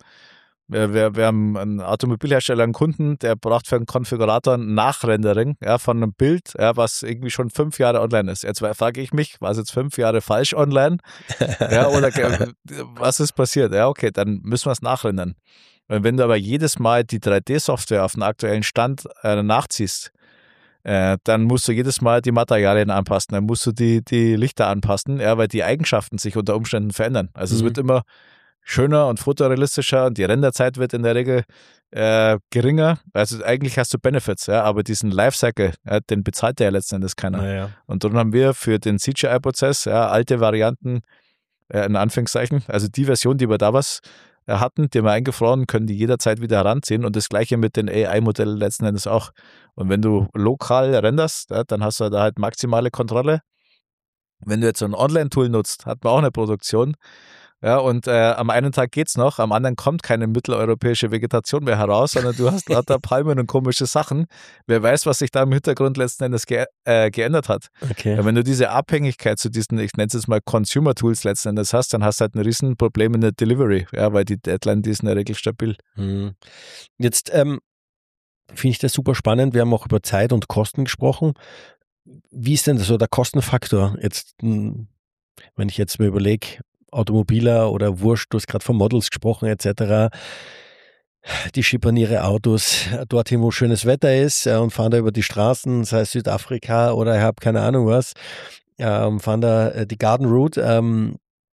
einen Automobilhersteller, einen Kunden, der braucht für einen Konfigurator ein Nachrendering von einem Bild, was irgendwie schon 5 Jahre online ist. Jetzt frage ich mich, war es jetzt 5 Jahre falsch online? Oder was ist passiert? Ja, okay, dann müssen wir es nachrendern. Und wenn du aber jedes Mal die 3D-Software auf den aktuellen Stand nachziehst, dann musst du jedes Mal die Materialien anpassen, dann musst du die Lichter anpassen, weil die Eigenschaften sich unter Umständen verändern. Also es wird immer schöner und fotorealistischer und die Renderzeit wird in der Regel geringer. Also eigentlich hast du Benefits, aber diesen Lifecycle, den bezahlt ja letzten Endes keiner. Ja. Und darum haben wir für den CGI-Prozess alte Varianten, in Anführungszeichen, also die Version, die wir da hatten, die haben wir eingefroren, können die jederzeit wieder heranziehen und das gleiche mit den AI-Modellen letzten Endes auch. Und wenn du lokal renderst, dann hast du da halt maximale Kontrolle. Wenn du jetzt so ein Online-Tool nutzt, hat man auch eine Produktion. Ja, und am einen Tag geht's noch, am anderen kommt keine mitteleuropäische Vegetation mehr heraus, sondern du hast lauter Palmen und komische Sachen. Wer weiß, was sich da im Hintergrund letzten Endes geändert hat. Okay. Ja, wenn du diese Abhängigkeit zu diesen, ich nenne es jetzt mal Consumer-Tools letzten Endes hast, dann hast du halt ein Riesenproblem in der Delivery, weil die Deadline, die ist in der Regel stabil. Jetzt finde ich das super spannend. Wir haben auch über Zeit und Kosten gesprochen. Wie ist denn so der Kostenfaktor? Jetzt, wenn ich jetzt mir überlege, Automobiler oder Wurscht, du hast gerade von Models gesprochen etc., die schippern ihre Autos dorthin, wo schönes Wetter ist und fahren da über die Straßen, sei es Südafrika oder ich habe keine Ahnung was, fahren da die Garden Route.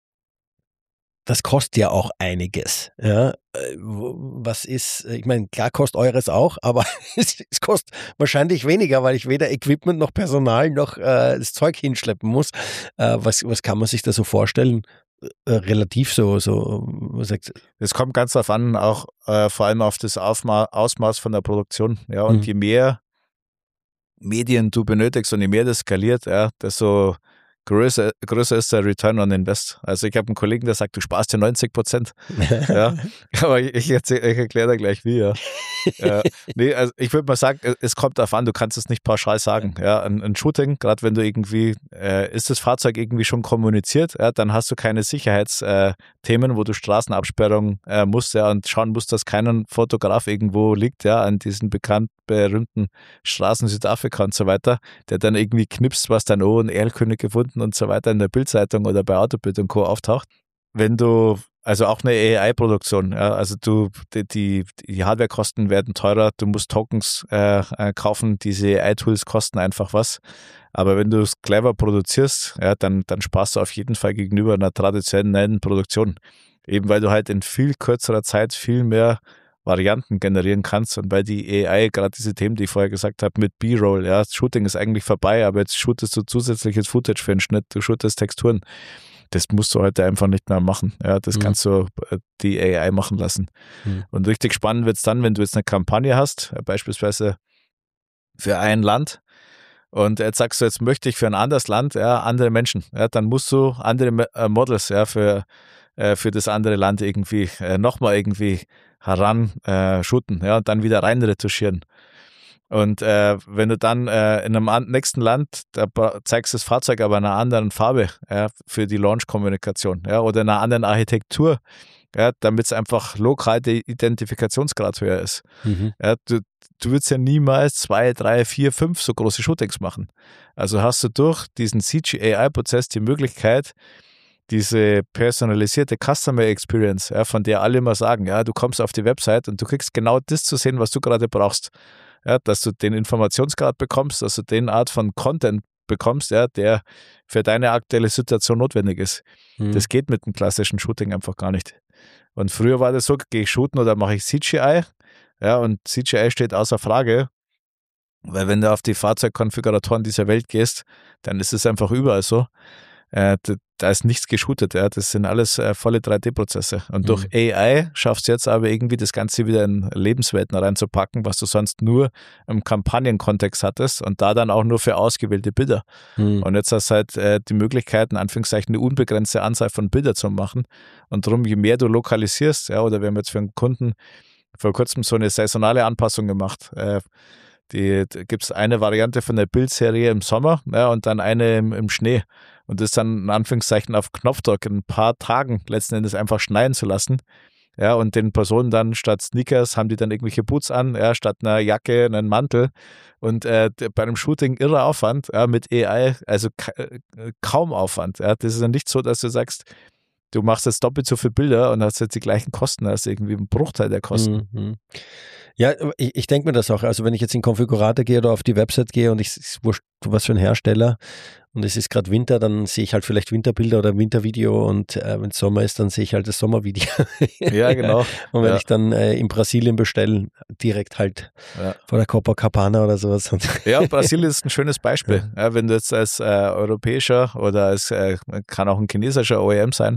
Das kostet ja auch einiges. Ja? Was ist, ich meine, klar kostet eures auch, aber es kostet wahrscheinlich weniger, weil ich weder Equipment noch Personal noch das Zeug hinschleppen muss. Was kann man sich da so vorstellen? Relativ so, was sagt. Das kommt ganz darauf an, auch vor allem auf das Ausmaß von der Produktion. Ja, und je mehr Medien du benötigst und je mehr das skaliert, desto größer ist der Return on Invest. Also ich habe einen Kollegen, der sagt, du sparst dir 90%. Ja, aber ich erkläre da gleich wie. Nee, also ich würde mal sagen, es kommt darauf an, du kannst es nicht pauschal sagen. Ja, ein Shooting, gerade wenn du irgendwie, ist das Fahrzeug irgendwie schon kommuniziert, dann hast du keine Sicherheitsthemen, wo du Straßenabsperrung musst, und schauen musst, dass kein Fotograf irgendwo liegt, an diesen berühmten Straßen Südafrika und so weiter, der dann irgendwie knipst, was dann ein Erlkönig gefunden und so weiter in der Bildzeitung oder bei Autobild und Co. auftaucht. Wenn du, also auch eine AI-Produktion, also die Hardwarekosten werden teurer, du musst Tokens kaufen, diese AI-Tools kosten einfach was. Aber wenn du es clever produzierst, dann sparst du auf jeden Fall gegenüber einer traditionellen Produktion. Eben weil du halt in viel kürzerer Zeit viel mehr Varianten generieren kannst und weil die AI gerade diese Themen, die ich vorher gesagt habe, mit B-Roll, ja, Shooting ist eigentlich vorbei, aber jetzt shootest du zusätzliches Footage für einen Schnitt, du shootest Texturen. Das musst du heute einfach nicht mehr machen. Ja, das kannst du die AI machen lassen. Und richtig spannend wird es dann, wenn du jetzt eine Kampagne hast, beispielsweise für ein Land, und jetzt sagst du, jetzt möchte ich für ein anderes Land andere Menschen. Ja, dann musst du andere Models für das andere Land irgendwie nochmal irgendwie heran shooten, ja, und dann wieder rein retuschieren. Und wenn du dann in einem nächsten Land, da zeigst du das Fahrzeug aber in einer anderen Farbe für die Launch-Kommunikation, oder in einer anderen Architektur, damit es einfach lokal der Identifikationsgrad höher ist. Ja, du würdest ja niemals 2, 3, 4, 5 so große Shootings machen. Also hast du durch diesen CGI-Prozess die Möglichkeit, diese personalisierte Customer Experience, von der alle immer sagen, du kommst auf die Website und du kriegst genau das zu sehen, was du gerade brauchst. Ja, dass du den Informationsgrad bekommst, dass du den Art von Content bekommst, der für deine aktuelle Situation notwendig ist. Das geht mit dem klassischen Shooting einfach gar nicht. Und früher war das so, gehe ich shooten oder mache ich CGI? Ja, und CGI steht außer Frage, weil wenn du auf die Fahrzeugkonfiguratoren dieser Welt gehst, dann ist es einfach überall so. Da ist nichts geshootet, das sind alles volle 3D-Prozesse. Und durch AI schaffst du jetzt aber irgendwie das Ganze wieder in Lebenswelten reinzupacken, was du sonst nur im Kampagnenkontext hattest und da dann auch nur für ausgewählte Bilder. Und jetzt hast du halt die Möglichkeit, in Anführungszeichen eine unbegrenzte Anzahl von Bildern zu machen. Und darum, je mehr du lokalisierst, oder wir haben jetzt für einen Kunden vor kurzem so eine saisonale Anpassung gemacht. Da gibt es eine Variante von der Bildserie im Sommer und dann eine im Schnee. Und das dann in Anführungszeichen auf Knopfdruck in ein paar Tagen letzten Endes einfach schneiden zu lassen. Ja, und den Personen dann statt Sneakers haben die dann irgendwelche Boots an, statt einer Jacke einen Mantel. Und bei einem Shooting irrer Aufwand mit AI, also kaum Aufwand. Ja. Das ist ja nicht so, dass du sagst, du machst jetzt doppelt so viele Bilder und hast jetzt die gleichen Kosten, hast irgendwie einen Bruchteil der Kosten. Ja, ich denke mir das auch. Also wenn ich jetzt in den Konfigurator gehe oder auf die Website gehe und ich wurscht, was für ein Hersteller und es ist gerade Winter, dann sehe ich halt vielleicht Winterbilder oder Wintervideo und wenn es Sommer ist, dann sehe ich halt das Sommervideo. Ja, genau. Und wenn ich dann in Brasilien bestelle, direkt halt vor der Copacabana oder sowas. Ja, Brasilien ist ein schönes Beispiel. Ja, wenn du jetzt als europäischer oder als kann auch ein chinesischer OEM sein,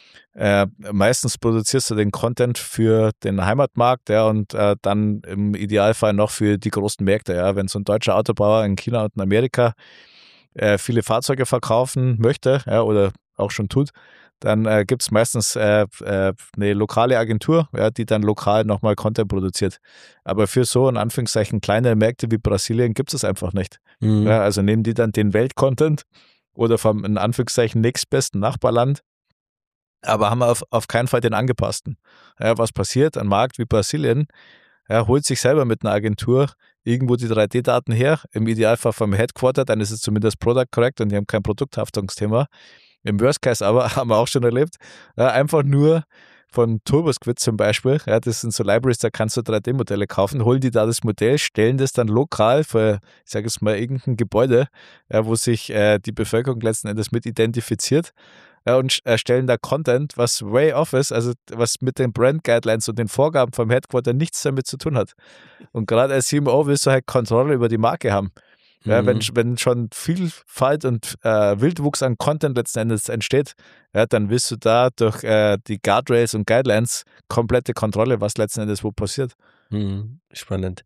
meistens produzierst du den Content für den Heimatmarkt und dann im Idealfall noch für die großen Märkte. Ja. Wenn so ein deutscher Autobauer in China und in Amerika viele Fahrzeuge verkaufen möchte oder auch schon tut, dann gibt es meistens eine lokale Agentur, die dann lokal nochmal Content produziert. Aber für so in Anführungszeichen kleine Märkte wie Brasilien gibt es einfach nicht. Ja, also nehmen die dann den Weltcontent oder vom in Anführungszeichen nächstbesten Nachbarland, aber haben auf keinen Fall den angepassten. Ja, was passiert? Ein Markt wie Brasilien holt sich selber mit einer Agentur irgendwo die 3D-Daten her, im Idealfall vom Headquarter, dann ist es zumindest Product Correct und die haben kein Produkthaftungsthema. Im Worst Case aber, haben wir auch schon erlebt, einfach nur von TurboSquid zum Beispiel, das sind so Libraries, da kannst du 3D-Modelle kaufen, holen die da das Modell, stellen das dann lokal für, ich sage jetzt mal, irgendein Gebäude, wo sich die Bevölkerung letzten Endes mit identifiziert, und erstellen da Content, was way off ist, also was mit den Brand Guidelines und den Vorgaben vom Headquarter nichts damit zu tun hat. Und gerade als CMO willst du halt Kontrolle über die Marke haben. Ja, wenn schon Vielfalt und Wildwuchs an Content letzten Endes entsteht, dann willst du da durch die Guardrails und Guidelines komplette Kontrolle, was letzten Endes wo passiert. Spannend.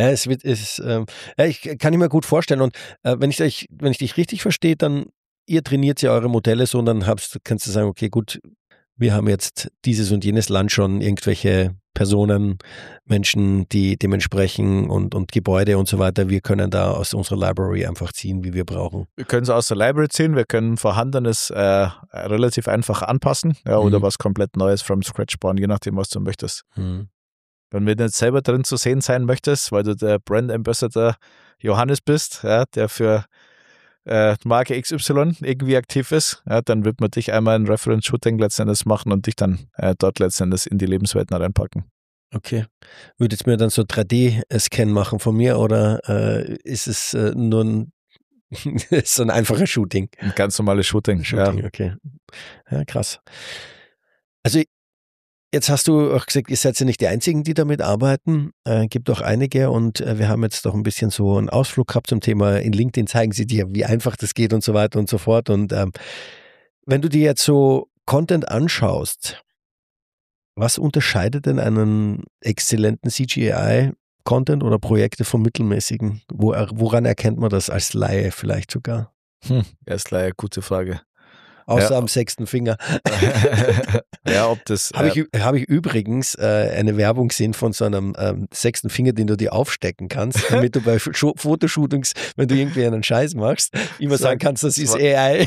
Ich kann mir gut vorstellen und wenn ich dich richtig verstehe, dann ihr trainiert ja eure Modelle so und dann kannst du sagen, okay, gut, wir haben jetzt dieses und jenes Land schon irgendwelche Personen, Menschen, die dementsprechend und Gebäude und so weiter. Wir können da aus unserer Library einfach ziehen, wie wir brauchen. Wir können es aus der Library ziehen, wir können Vorhandenes relativ einfach anpassen oder was komplett Neues from scratch bauen, je nachdem, was du möchtest. Wenn du jetzt selber drin zu sehen sein möchtest, weil du der Brand Ambassador Johannes bist, der für Marke XY irgendwie aktiv ist, dann wird man dich einmal ein Reference-Shooting letztendlich machen und dich dann dort letztendlich in die Lebenswelten reinpacken. Okay. Würdet ihr mir dann so 3D-Scan machen von mir oder ist es nur so ein einfacher Shooting? Ein ganz normales Shooting. Okay. Ja, krass. Also Jetzt hast du auch gesagt, ihr seid ja nicht die Einzigen, die damit arbeiten. Gibt auch einige und wir haben jetzt doch ein bisschen so einen Ausflug gehabt zum Thema, in LinkedIn zeigen sie dir, wie einfach das geht und so weiter und so fort. Und wenn du dir jetzt so Content anschaust, was unterscheidet denn einen exzellenten CGI-Content oder Projekte vom mittelmäßigen? Woran erkennt man das als Laie vielleicht sogar? Erst leider gute Frage. Außer am 6. Finger. Ja, ob das. Hab ich übrigens eine Werbung gesehen von so einem 6. Finger, den du dir aufstecken kannst, damit du bei Fotoshootings, wenn du irgendwie einen Scheiß machst, immer sagen kannst, das ist AI.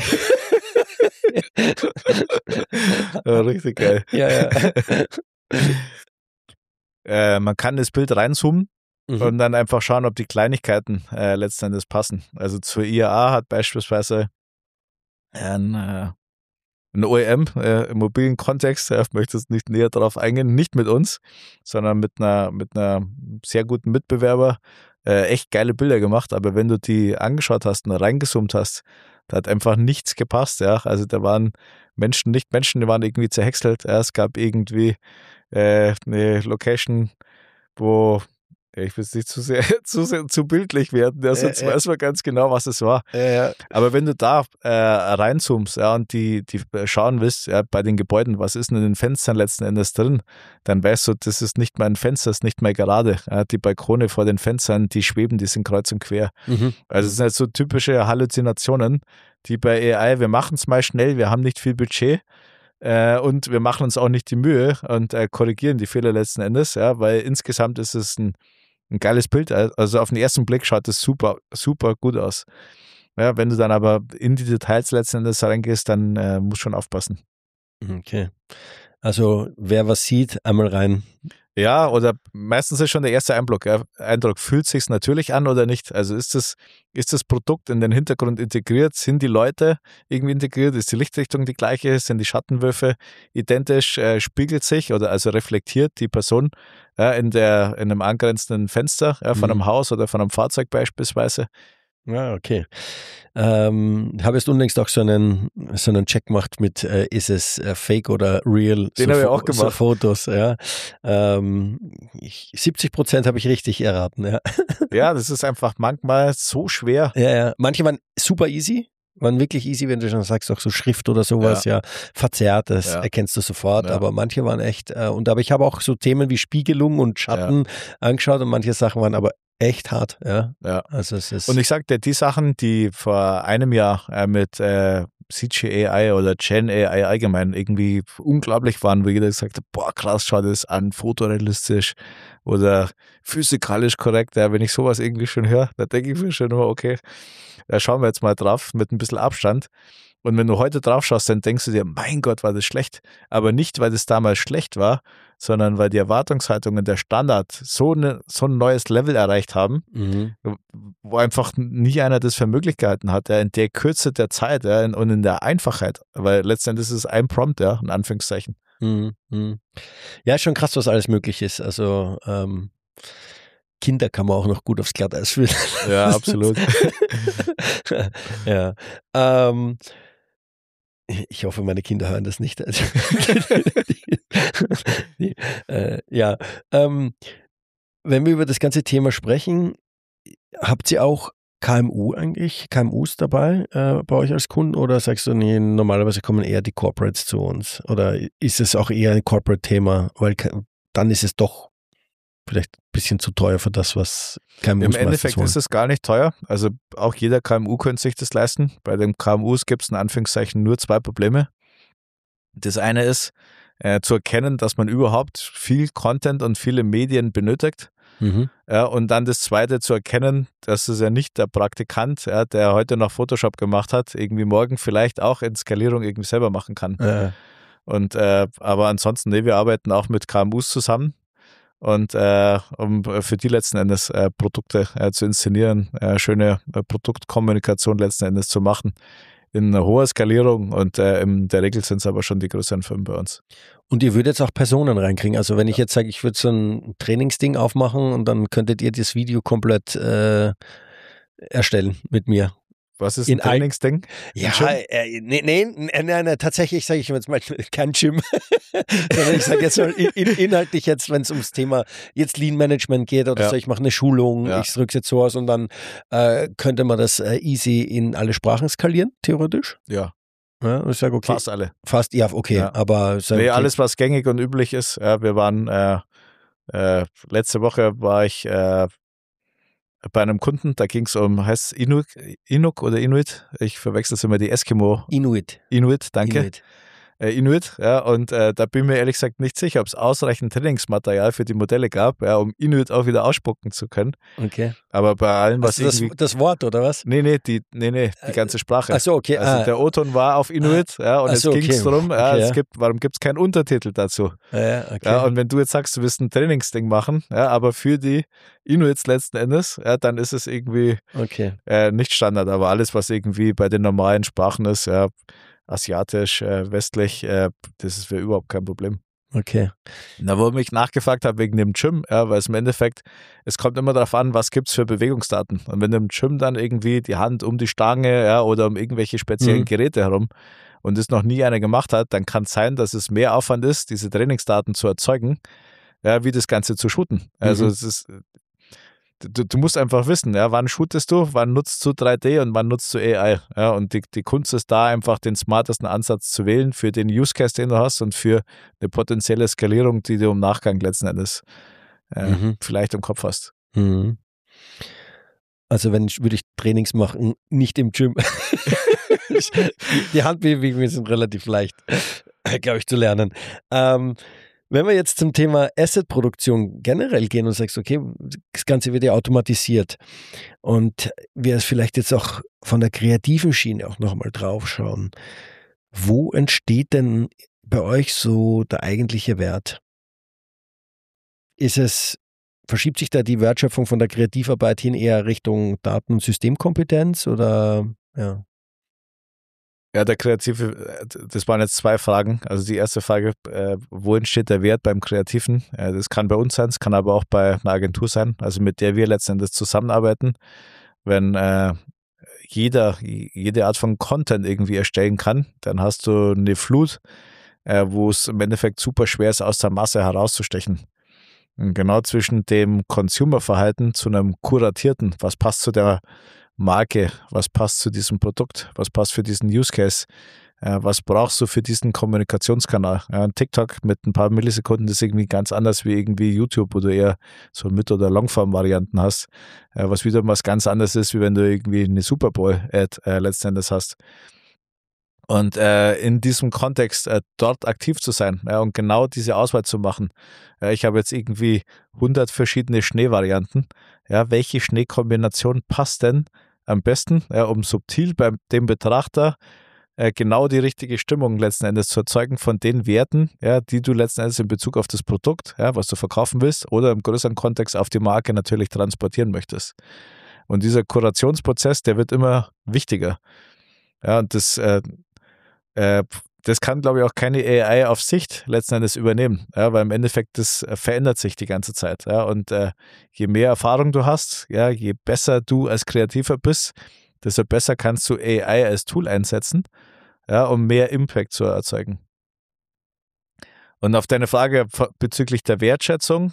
Ja, richtig geil. Ja. Man kann das Bild reinzoomen und dann einfach schauen, ob die Kleinigkeiten letzten Endes passen. Also zur IAA hat beispielsweise ein OEM im mobilen Kontext, ich möchte jetzt nicht näher darauf eingehen, nicht mit uns, sondern mit einer sehr guten Mitbewerber echt geile Bilder gemacht, aber wenn du die angeschaut hast und reingezoomt hast, da hat einfach nichts gepasst, ja, also da waren Menschen, die waren irgendwie zerhäckselt, ja? Es gab irgendwie eine Location, wo ich will es nicht zu bildlich werden, sonst weiß man ganz genau, was es war. Aber wenn du da reinzoomst, ja, und die schauen willst, ja, bei den Gebäuden, was ist denn in den Fenstern letzten Endes drin, dann weißt du, das ist nicht mal ein Fenster, das ist nicht mal gerade. Ja, die Balkone vor den Fenstern, die schweben, die sind kreuz und quer. Also es sind halt so typische Halluzinationen, die bei AI, wir machen es mal schnell, wir haben nicht viel Budget, und wir machen uns auch nicht die Mühe und korrigieren die Fehler letzten Endes, ja, weil insgesamt ist es ein geiles Bild. Also auf den ersten Blick schaut es super, super gut aus. Ja, wenn du dann aber in die Details letzten Endes reingehst, dann musst du schon aufpassen. Okay. Also wer was sieht, einmal rein. Ja, oder meistens ist schon der erste Eindruck, fühlt sich's natürlich an oder nicht? Also ist das Produkt in den Hintergrund integriert? Sind die Leute irgendwie integriert? Ist die Lichtrichtung die gleiche? Sind die Schattenwürfe identisch? Spiegelt sich oder also reflektiert die Person in einem angrenzenden Fenster von einem Haus oder von einem Fahrzeug beispielsweise? Ja, okay. Habe jetzt unlängst auch so einen Check gemacht mit, ist es fake oder real? Den habe ich auch gemacht. So Fotos, ja. 70% habe ich richtig erraten, ja. Ja, das ist einfach manchmal so schwer. Ja. Manche waren super easy, waren wirklich easy, wenn du schon sagst, auch so Schrift oder sowas, ja verzerrt, das erkennst du sofort, aber manche waren echt, aber ich habe auch so Themen wie Spiegelung und Schatten angeschaut und manche Sachen waren aber echt hart, ja. Also es ist und ich sag dir, die Sachen, die vor einem Jahr mit CGI oder Gen AI allgemein irgendwie unglaublich waren, wo jeder gesagt hat, boah, krass, schau das an, fotorealistisch oder physikalisch korrekt, wenn ich sowas irgendwie schon höre, da denke ich mir schon immer, okay, da schauen wir jetzt mal drauf mit ein bisschen Abstand. Und wenn du heute drauf schaust, dann denkst du dir, mein Gott, war das schlecht. Aber nicht, weil das damals schlecht war, sondern weil die Erwartungshaltungen, der Standard so ein neues Level erreicht haben, wo einfach nie einer das für möglich gehalten hat, in der Kürze der Zeit und in der Einfachheit. Weil letztendlich ist es ein Prompt, in Anführungszeichen. Ja, schon krass, was alles möglich ist. Also Kinder kann man auch noch gut aufs Glatteis führen. Ja, absolut. Ja. Ich hoffe, meine Kinder hören das nicht. Wenn wir über das ganze Thema sprechen, habt ihr auch KMUs dabei bei euch als Kunden oder sagst du, nee, normalerweise kommen eher die Corporates zu uns? Oder ist es auch eher ein Corporate-Thema? Weil dann ist es doch vielleicht ein bisschen zu teuer für das, was KMUs Im Endeffekt ist es gar nicht teuer. Also auch jeder KMU könnte sich das leisten. Bei den KMUs gibt es in Anführungszeichen nur 2 Probleme. Das eine ist, zu erkennen, dass man überhaupt viel Content und viele Medien benötigt. Und dann das zweite zu erkennen, dass es ja nicht der Praktikant, der heute noch Photoshop gemacht hat, irgendwie morgen vielleicht auch in Skalierung irgendwie selber machen kann. Und aber ansonsten, wir arbeiten auch mit KMUs zusammen. Und um für die letzten Endes Produkte zu inszenieren, schöne Produktkommunikation letzten Endes zu machen, in hoher Skalierung und in der Regel sind es aber schon die größeren Firmen bei uns. Und ihr würdet jetzt auch Personen reinkriegen, also wenn ich jetzt sage, ich würde so ein Trainingsding aufmachen und dann könntet ihr das Video komplett erstellen mit mir. Was ist ein Trainingsding? Ja, nee, tatsächlich sage ich jetzt mal kein Gym, sondern ich sage jetzt mal inhaltlich jetzt, wenn es ums Thema jetzt Lean Management geht oder so, ich mache eine Schulung, ich drücke es jetzt so aus und dann könnte man das easy in alle Sprachen skalieren, theoretisch. Ja. Ja, und ich sage, okay. Fast alle. Fast, ja, okay. Ja. Aber nee, alles, was gängig und üblich ist. Ja, wir waren, letzte Woche war ich bei einem Kunden, da ging es heißt es Inuk oder Inuit? Ich verwechsel es immer, die Eskimo. Inuit, danke. Inuit, ja, und da bin ich mir ehrlich gesagt nicht sicher, ob es ausreichend Trainingsmaterial für die Modelle gab, ja, um Inuit auch wieder ausspucken zu können. Okay. Aber bei allem, was irgendwie... Das Wort, oder was? Nee, die ganze Sprache. Ach so, okay. Also der O-Ton war auf Inuit, ja, und jetzt ging es darum, warum gibt es keinen Untertitel dazu? Okay. Ja, und wenn du jetzt sagst, du willst ein Trainingsding machen, ja, aber für die Inuits letzten Endes, ja, dann ist es irgendwie nicht Standard, aber alles, was irgendwie bei den normalen Sprachen ist, ja, asiatisch, westlich, das ist für überhaupt kein Problem. Okay. Na, wo ich nachgefragt habe wegen dem Gym, ja, weil es im Endeffekt, es kommt immer darauf an, was gibt es für Bewegungsdaten. Und wenn im Gym dann irgendwie die Hand um die Stange, ja, oder um irgendwelche speziellen Geräte herum und es noch nie einer gemacht hat, dann kann es sein, dass es mehr Aufwand ist, diese Trainingsdaten zu erzeugen, ja, wie das Ganze zu shooten. Also es ist, du musst einfach wissen, ja, wann shootest du, wann nutzt du 3D und wann nutzt du AI. Ja, und die Kunst ist da, einfach den smartesten Ansatz zu wählen für den Use Case, den du hast und für eine potenzielle Skalierung, die du im Nachgang letzten Endes vielleicht im Kopf hast. Mhm. Also würde ich Trainings machen, nicht im Gym. Die Handbewegungen sind relativ leicht, glaube ich, zu lernen. Wenn wir jetzt zum Thema Asset-Produktion generell gehen und sagst, okay, das Ganze wird ja automatisiert und wir es vielleicht jetzt auch von der kreativen Schiene auch nochmal drauf schauen, wo entsteht denn bei euch so der eigentliche Wert? Verschiebt sich da die Wertschöpfung von der Kreativarbeit hin eher Richtung Daten- und Systemkompetenz oder ja? Ja, der Kreative, das waren jetzt 2 Fragen. Also die erste Frage, wo entsteht der Wert beim Kreativen? Das kann bei uns sein, es kann aber auch bei einer Agentur sein, also mit der wir letztendlich zusammenarbeiten. Wenn jede Art von Content irgendwie erstellen kann, dann hast du eine Flut, wo es im Endeffekt super schwer ist, aus der Masse herauszustechen. Und genau zwischen dem Consumer-Verhalten zu einem kuratierten, was passt zu der Marke, was passt zu diesem Produkt, was passt für diesen Use Case, was brauchst du für diesen Kommunikationskanal. Ein TikTok mit ein paar Millisekunden ist irgendwie ganz anders wie irgendwie YouTube, wo du eher so Mid- oder Longform-Varianten hast, was wiederum was ganz anderes ist, wie wenn du irgendwie eine Super Bowl-Ad letzten Endes hast. Und in diesem Kontext dort aktiv zu sein und genau diese Auswahl zu machen. Ich habe jetzt irgendwie 100 verschiedene Schneevarianten. Ja, welche Schneekombination passt denn am besten, um subtil bei dem Betrachter genau die richtige Stimmung letzten Endes zu erzeugen von den Werten, ja, die du letzten Endes in Bezug auf das Produkt, ja, was du verkaufen willst oder im größeren Kontext auf die Marke natürlich transportieren möchtest. Und dieser Kurationsprozess, der wird immer wichtiger. Ja, und das kann, glaube ich, auch keine AI auf Sicht letzten Endes übernehmen, ja, weil im Endeffekt das verändert sich die ganze Zeit. Ja, und je mehr Erfahrung du hast, ja, je besser du als Kreativer bist, desto besser kannst du AI als Tool einsetzen, ja, um mehr Impact zu erzeugen. Und auf deine Frage bezüglich der Wertschöpfung,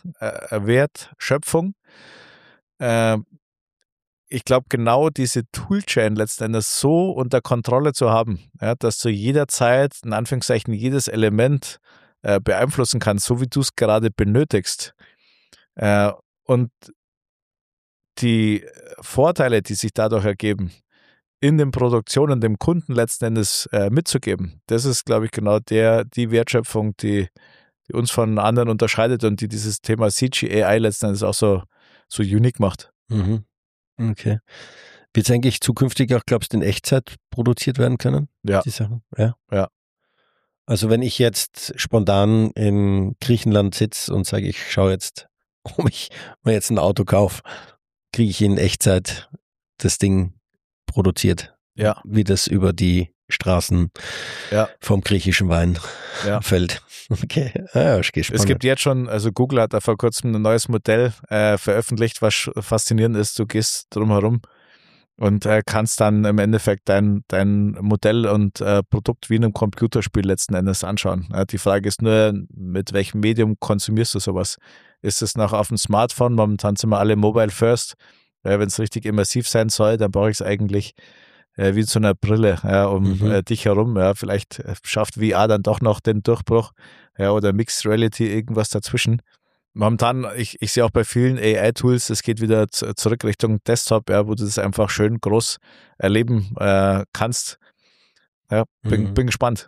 ich glaube, genau diese Toolchain letzten Endes so unter Kontrolle zu haben, ja, dass du jederzeit, in Anführungszeichen, jedes Element beeinflussen kannst, so wie du es gerade benötigst. Und die Vorteile, die sich dadurch ergeben, in den Produktionen dem Kunden letzten Endes mitzugeben, das ist, glaube ich, genau die Wertschöpfung, die uns von anderen unterscheidet und die dieses Thema CGI letzten Endes auch so unique macht. Mhm. Okay. Wird es eigentlich zukünftig auch, glaubst du, in Echtzeit produziert werden können? Ja. Die Sachen? Ja. Ja. Also wenn ich jetzt spontan in Griechenland sitze und sage, ich schaue jetzt, ob ich mir jetzt ein Auto kaufe, kriege ich in Echtzeit das Ding produziert. Ja. Wie das über die Straßen vom griechischen Wein fällt. Okay. Es gibt jetzt schon, also Google hat da vor kurzem ein neues Modell veröffentlicht, was faszinierend ist. Du gehst drumherum und kannst dann im Endeffekt dein Modell und Produkt wie in einem Computerspiel letzten Endes anschauen. Die Frage ist nur, mit welchem Medium konsumierst du sowas? Ist es noch auf dem Smartphone? Momentan sind wir alle mobile first. Wenn es richtig immersiv sein soll, dann brauche ich es eigentlich wie in so einer Brille um dich herum. Ja. Vielleicht schafft VR dann doch noch den Durchbruch, oder Mixed Reality, irgendwas dazwischen. Momentan, ich sehe auch bei vielen AI-Tools, es geht wieder zurück Richtung Desktop, wo du das einfach schön groß erleben kannst. Ja, bin gespannt.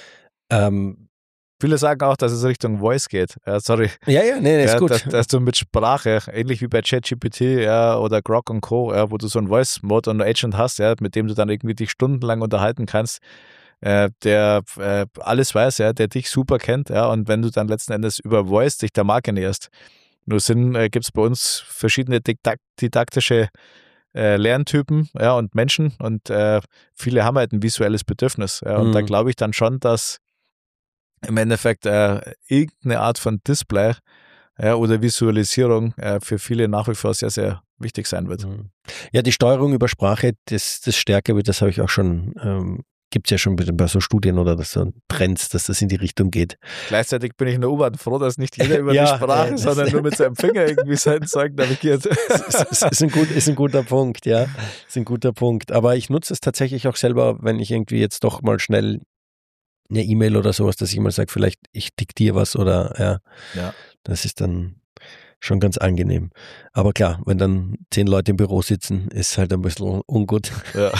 Viele sagen auch, dass es Richtung Voice geht. Sorry. Nee, ist gut. Dass du mit Sprache, ähnlich wie bei ChatGPT oder Grok und Co., wo du so einen Voice-Mode und einen Agent hast, mit dem du dann irgendwie dich stundenlang unterhalten kannst, der alles weiß, der dich super kennt, und wenn du dann letzten Endes über Voice dich der Marke näherst. Nur gibt es bei uns verschiedene didaktische Lerntypen und Menschen und viele haben halt ein visuelles Bedürfnis. Und da glaube ich dann schon, dass im Endeffekt irgendeine Art von Display oder Visualisierung für viele nach wie vor sehr, sehr wichtig sein wird. Ja, die Steuerung über Sprache, das Stärke, das habe ich auch schon, gibt es ja schon bei so Studien oder so Trends, dass das in die Richtung geht. Gleichzeitig bin ich in der U-Bahn froh, dass nicht jeder über die Sprache, sondern nur mit seinem Finger irgendwie sein Zeug navigiert. Das ist ein guter Punkt, ja. Ist ein guter Punkt. Aber ich nutze es tatsächlich auch selber, wenn ich irgendwie jetzt doch mal schnell eine E-Mail oder sowas, dass ich mal sage, vielleicht ich diktiere was oder das ist dann schon ganz angenehm. Aber klar, wenn dann 10 Leute im Büro sitzen, ist halt ein bisschen ungut. Ja.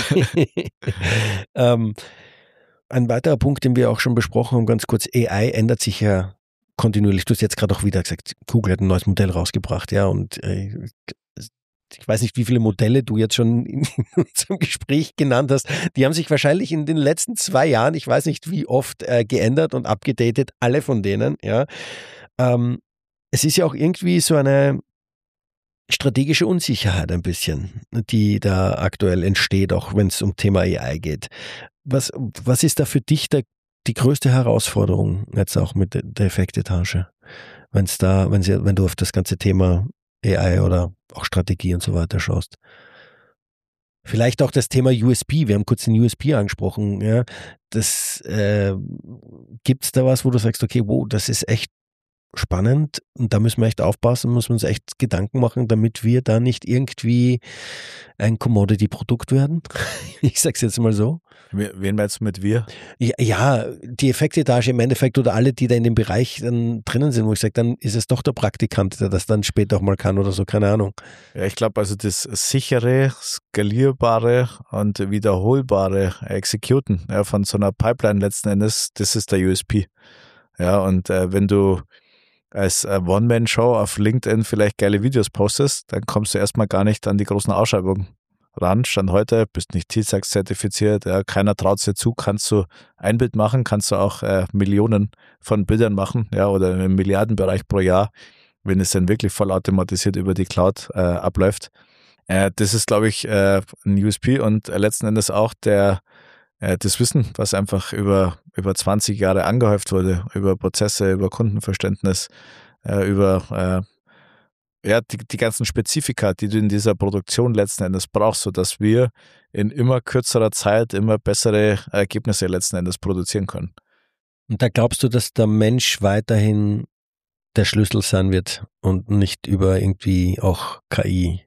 Ein weiterer Punkt, den wir auch schon besprochen haben, ganz kurz, AI ändert sich ja kontinuierlich. Du hast jetzt gerade auch wieder gesagt, Google hat ein neues Modell rausgebracht, und ich weiß nicht, wie viele Modelle du jetzt schon in unserem Gespräch genannt hast. Die haben sich wahrscheinlich in den letzten 2 Jahren, ich weiß nicht wie oft, geändert und abgedatet, alle von denen, es ist ja auch irgendwie so eine strategische Unsicherheit ein bisschen, die da aktuell entsteht, auch wenn es um Thema AI geht. Was ist da für dich die größte Herausforderung jetzt auch mit der Effektetage, wenn du auf das ganze Thema AI oder auch Strategie und so weiter schaust? Vielleicht auch das Thema USP. Wir haben kurz den USP angesprochen. Ja. Gibt's da was, wo du sagst, okay, wow, das ist echt spannend und da müssen wir echt aufpassen, müssen wir uns echt Gedanken machen, damit wir da nicht irgendwie ein Commodity-Produkt werden? Ich sag's jetzt mal so. Wen meinst du mit wir? Ja, die Effektetage im Endeffekt oder alle, die da in dem Bereich dann drinnen sind, wo ich sage, dann ist es doch der Praktikant, der das dann später auch mal kann oder so, keine Ahnung. Ja, ich glaube, also das sichere, skalierbare und wiederholbare Executen von so einer Pipeline letzten Endes, das ist der USP. Ja, und wenn du als One-Man-Show auf LinkedIn vielleicht geile Videos postest, dann kommst du erstmal gar nicht an die großen Ausschreibungen ran. Stand heute, bist nicht TISAX zertifiziert, keiner traut dir zu, kannst du ein Bild machen, kannst du auch Millionen von Bildern machen, oder im Milliardenbereich pro Jahr, wenn es dann wirklich vollautomatisiert über die Cloud abläuft. Das ist, glaube ich, ein USP und letzten Endes auch das Wissen, was einfach über 20 Jahre angehäuft wurde, über Prozesse, über Kundenverständnis, über die ganzen Spezifika, die du in dieser Produktion letzten Endes brauchst, sodass wir in immer kürzerer Zeit immer bessere Ergebnisse letzten Endes produzieren können. Und da glaubst du, dass der Mensch weiterhin der Schlüssel sein wird und nicht über irgendwie auch KI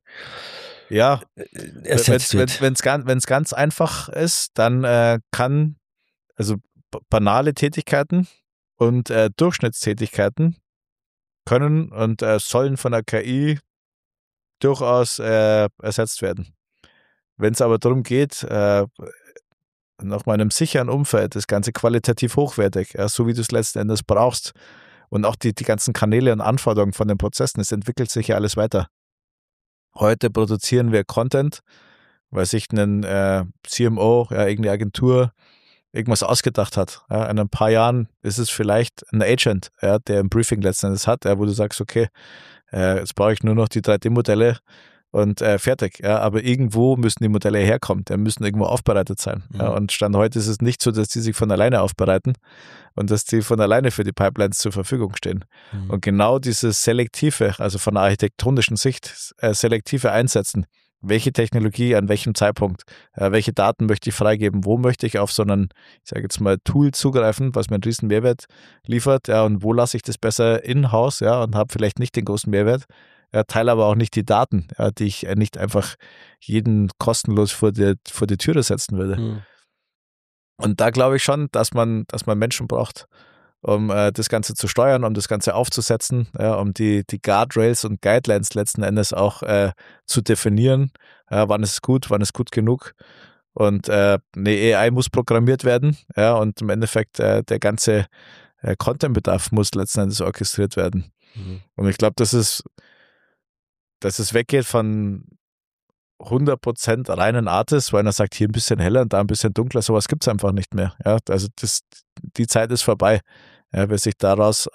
ersetzt wird? Wenn es ganz einfach ist, dann kann also banale Tätigkeiten und Durchschnittstätigkeiten können und sollen von der KI durchaus ersetzt werden. Wenn es aber darum geht, nach meinem sicheren Umfeld, das Ganze qualitativ hochwertig, so wie du es letzten Endes brauchst und auch die ganzen Kanäle und Anforderungen von den Prozessen, es entwickelt sich ja alles weiter. Heute produzieren wir Content, weil sich ein CMO, irgendeine Agentur irgendwas ausgedacht hat. In ein paar Jahren ist es vielleicht ein Agent, der ein Briefing letzten Endes hat, wo du sagst, okay, jetzt brauche ich nur noch die 3D-Modelle und fertig. Aber irgendwo müssen die Modelle herkommen, die müssen irgendwo aufbereitet sein. Mhm. Und Stand heute ist es nicht so, dass die sich von alleine aufbereiten und dass die von alleine für die Pipelines zur Verfügung stehen. Mhm. Und genau dieses selektive, also von der architektonischen Sicht selektive Einsetzen, welche Technologie, an welchem Zeitpunkt, welche Daten möchte ich freigeben, wo möchte ich auf so einen, ich sage jetzt mal, Tool zugreifen, was mir einen riesen Mehrwert liefert, ja, und wo lasse ich das besser in-house, ja, und habe vielleicht nicht den großen Mehrwert, ja, teile aber auch nicht die Daten, ja, die ich nicht einfach jeden kostenlos vor die Türe setzen würde. Mhm. Und da glaube ich schon, dass man Menschen braucht, um das Ganze zu steuern, um das Ganze aufzusetzen, ja, um die Guardrails und Guidelines letzten Endes auch zu definieren. Wann ist es gut, wann ist gut genug. Und eine AI muss programmiert werden, ja, und im Endeffekt der ganze Content-Bedarf muss letzten Endes orchestriert werden. Mhm. Und ich glaube, dass es weggeht von 100% reinen Artists, weil er sagt, hier ein bisschen heller und da ein bisschen dunkler, sowas gibt es einfach nicht mehr. Ja, also die Zeit ist vorbei. Ja, wer sich darauf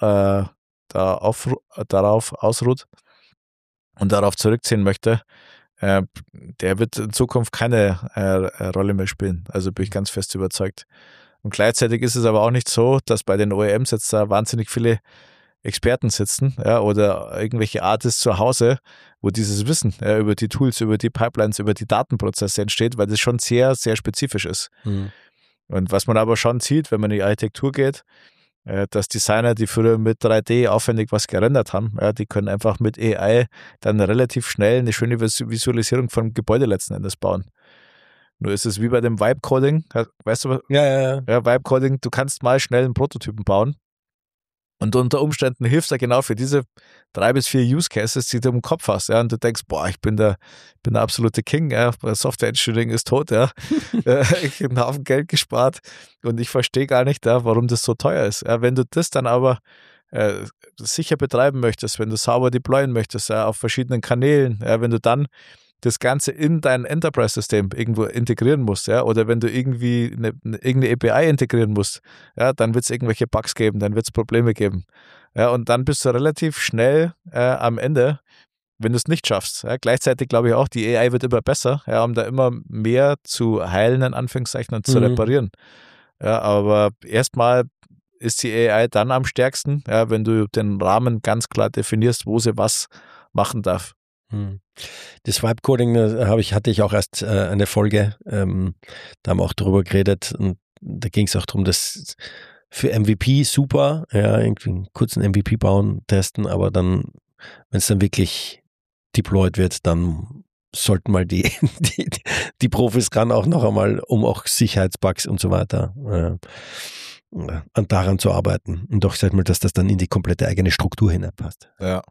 ausruht und darauf zurückziehen möchte, der wird in Zukunft keine Rolle mehr spielen. Also bin ich ganz fest überzeugt. Und gleichzeitig ist es aber auch nicht so, dass bei den OEMs jetzt da wahnsinnig viele Experten sitzen, ja, oder irgendwelche Artists zu Hause, wo dieses Wissen über die Tools, über die Pipelines, über die Datenprozesse entsteht, weil das schon sehr, sehr spezifisch ist. Mhm. Und was man aber schon sieht, wenn man in die Architektur geht, dass Designer, die früher mit 3D aufwendig was gerendert haben, ja, die können einfach mit AI dann relativ schnell eine schöne Visualisierung vom Gebäude letzten Endes bauen. Nur ist es wie bei dem Vibe-Coding, weißt du, Ja. Vibe-Coding, du kannst mal schnell einen Prototypen bauen und unter Umständen hilft er genau für diese 3 bis 4 Use Cases, die du im Kopf hast, ja, und du denkst, boah, ich bin der absolute King, ja, Software Engineering ist tot, ja, ich habe einen Haufen Geld gespart und ich verstehe gar nicht, ja, warum das so teuer ist. Ja, wenn du das dann aber sicher betreiben möchtest, wenn du sauber deployen möchtest, ja, auf verschiedenen Kanälen, ja, wenn du dann das Ganze in dein Enterprise-System irgendwo integrieren musst, ja, oder wenn du irgendwie irgendeine API integrieren musst, ja, dann wird es irgendwelche Bugs geben, dann wird es Probleme geben. Ja, und dann bist du relativ schnell am Ende, wenn du es nicht schaffst. Ja. Gleichzeitig glaube ich auch, die AI wird immer besser, ja, um da immer mehr zu heilen, in Anführungszeichen, und zu reparieren. Ja, aber erstmal ist die AI dann am stärksten, ja, wenn du den Rahmen ganz klar definierst, wo sie was machen darf. Das Vibe-Coding hatte ich auch erst eine Folge, da haben wir auch drüber geredet und da ging es auch darum, dass für MVP super, ja, irgendwie einen kurzen MVP bauen, testen, aber dann, wenn es dann wirklich deployed wird, dann sollten mal die Profis ran auch noch einmal, um auch Sicherheitsbugs und so weiter daran zu arbeiten und doch sag mal, dass das dann in die komplette eigene Struktur hineinpasst. Ja.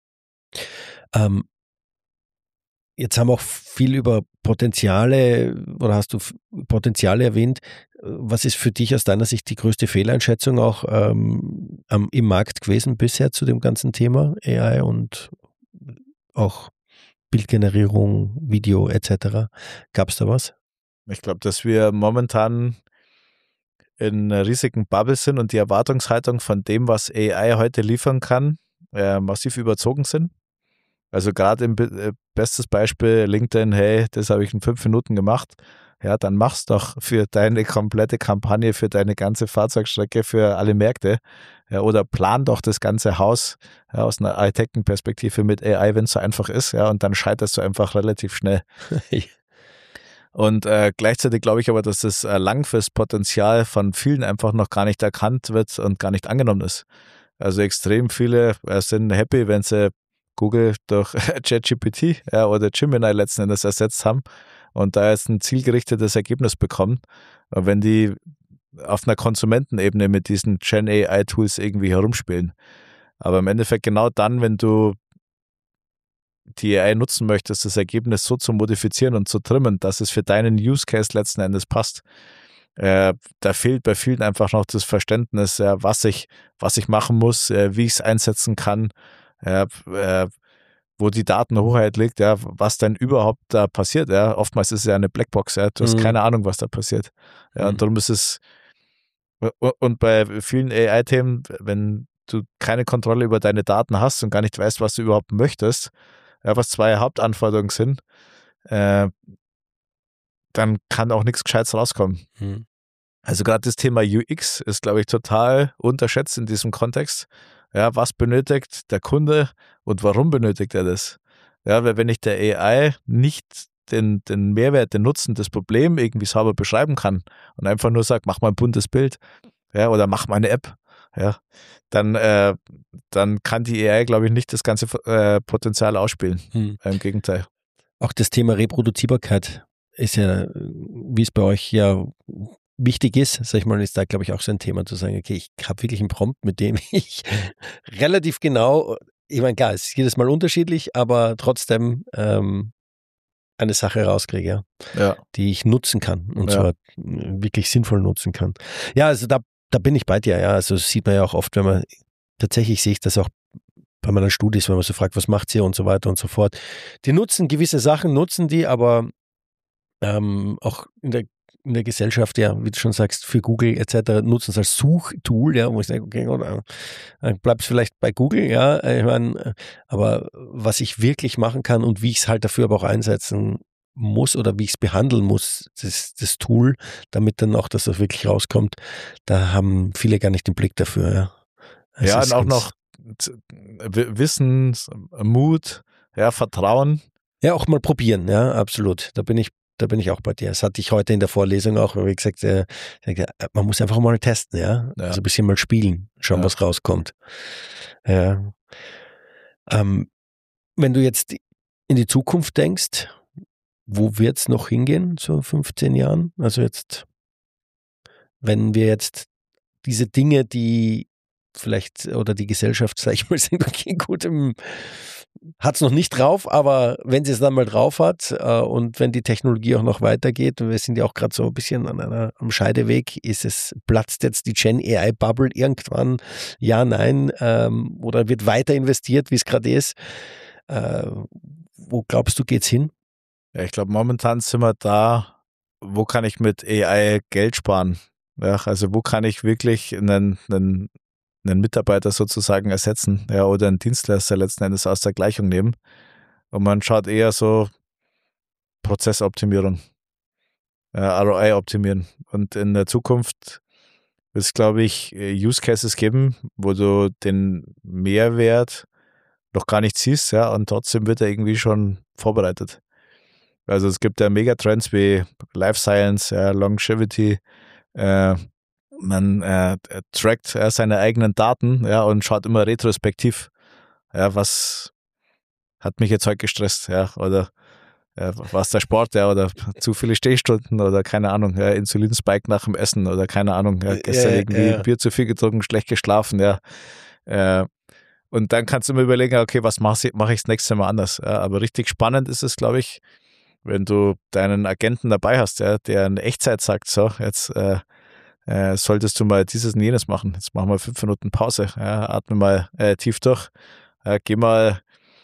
Jetzt haben wir auch viel über Potenziale oder hast du Potenziale erwähnt. Was ist für dich aus deiner Sicht die größte Fehleinschätzung auch im Markt gewesen bisher zu dem ganzen Thema AI und auch Bildgenerierung, Video etc.? Gab es da was? Ich glaube, dass wir momentan in einer riesigen Bubble sind und die Erwartungshaltung von dem, was AI heute liefern kann, massiv überzogen sind. Also gerade im bestes Beispiel LinkedIn, hey, das habe ich in 5 Minuten gemacht. Ja, dann mach's doch für deine komplette Kampagne, für deine ganze Fahrzeugstrecke, für alle Märkte. Ja, oder plan doch das ganze Haus aus einer Architektenperspektive mit AI, wenn es so einfach ist. Ja, und dann scheiterst du einfach relativ schnell. Und gleichzeitig glaube ich aber, dass das Langfristpotenzial von vielen einfach noch gar nicht erkannt wird und gar nicht angenommen ist. Also extrem viele sind happy, wenn sie Google durch ChatGPT oder Gemini letzten Endes ersetzt haben und da jetzt ein zielgerichtetes Ergebnis bekommen. Und wenn die auf einer Konsumentenebene mit diesen Gen-AI-Tools irgendwie herumspielen. Aber im Endeffekt genau dann, wenn du die AI nutzen möchtest, das Ergebnis so zu modifizieren und zu trimmen, dass es für deinen Use Case letzten Endes passt, da fehlt bei vielen einfach noch das Verständnis, was ich machen muss, wie ich es einsetzen kann, wo die Datenhoheit liegt, was denn überhaupt da passiert. Ja. Oftmals ist es ja eine Blackbox, du hast keine Ahnung, was da passiert. Ja, und darum ist es, und bei vielen AI-Themen, wenn du keine Kontrolle über deine Daten hast und gar nicht weißt, was du überhaupt möchtest, was 2 Hauptanforderungen sind, dann kann auch nichts Gescheites rauskommen. Also gerade das Thema UX ist, glaube ich, total unterschätzt in diesem Kontext. Ja, was benötigt der Kunde und warum benötigt er das? Ja, weil wenn ich der AI nicht den Mehrwert, den Nutzen, das Problem irgendwie sauber beschreiben kann und einfach nur sagt, mach mal ein buntes Bild, ja, oder mach mal eine App, ja, dann kann die AI, glaube ich, nicht das ganze Potenzial ausspielen. Im Gegenteil. Auch das Thema Reproduzierbarkeit ist ja, wie es bei euch ja wichtig ist, sag ich mal, ist da, glaube ich, auch so ein Thema zu sagen, okay, ich habe wirklich einen Prompt, mit dem ich relativ genau, ich meine, klar, es ist jedes Mal unterschiedlich, aber trotzdem eine Sache rauskriege, ja, die ich nutzen kann und zwar wirklich sinnvoll nutzen kann. Ja, also da bin ich bei dir, ja, also das sieht man ja auch oft, wenn man, tatsächlich sehe ich das auch bei meiner Studie, wenn man so fragt, was macht ihr und so weiter und so fort. Die nutzen gewisse Sachen, aber auch in der Gesellschaft, ja, wie du schon sagst, für Google etc. nutzen es als Suchtool, ja, wo ich sage, okay, dann bleibst vielleicht bei Google, ja, ich meine, aber was ich wirklich machen kann und wie ich es halt dafür aber auch einsetzen muss oder wie ich es behandeln muss, das Tool, damit dann auch das wirklich rauskommt, da haben viele gar nicht den Blick dafür, ja. Ja, und auch noch Wissen, Mut, ja, Vertrauen. Ja, auch mal probieren, ja, absolut. Da bin ich auch bei dir. Das hatte ich heute in der Vorlesung auch, wie gesagt, man muss einfach mal testen, ja. Also ein bisschen mal spielen, schauen, was rauskommt. Ja. Wenn du jetzt in die Zukunft denkst, wo wird es noch hingehen, so 15 Jahren? Also jetzt, wenn wir jetzt diese Dinge, die vielleicht, oder die Gesellschaft, sag ich mal, sagt, okay, gut, hat es noch nicht drauf, aber wenn sie es dann mal drauf hat und wenn die Technologie auch noch weitergeht, und wir sind ja auch gerade so ein bisschen am Scheideweg, platzt jetzt die Gen-AI-Bubble irgendwann, ja, nein, oder wird weiter investiert, wie es gerade ist? Wo glaubst du, geht's hin? Ja, ich glaube, momentan sind wir da, wo kann ich mit AI Geld sparen? Ja, also wo kann ich wirklich einen Mitarbeiter sozusagen ersetzen, ja, oder einen Dienstleister letzten Endes aus der Gleichung nehmen. Und man schaut eher so Prozessoptimierung, ROI optimieren. Und in der Zukunft wird es, glaube ich, Use Cases geben, wo du den Mehrwert noch gar nicht siehst, ja, und trotzdem wird er irgendwie schon vorbereitet. Also es gibt ja Megatrends wie Life Science, Longevity, man trackt seine eigenen Daten, ja, und schaut immer retrospektiv, ja, was hat mich jetzt heute gestresst, ja, oder war es der Sport, ja, oder zu viele Stehstunden oder keine Ahnung, ja, Insulinspike nach dem Essen oder keine Ahnung, ja, gestern irgendwie Bier zu viel getrunken, schlecht geschlafen, ja. Und dann kannst du immer überlegen, okay, was mache ich das nächste Mal anders? Ja, aber richtig spannend ist es, glaube ich, wenn du deinen Agenten dabei hast, ja, der in Echtzeit sagt, so, jetzt solltest du mal dieses und jenes machen. Jetzt machen wir 5 Minuten Pause. Ja, atme mal tief durch. Geh mal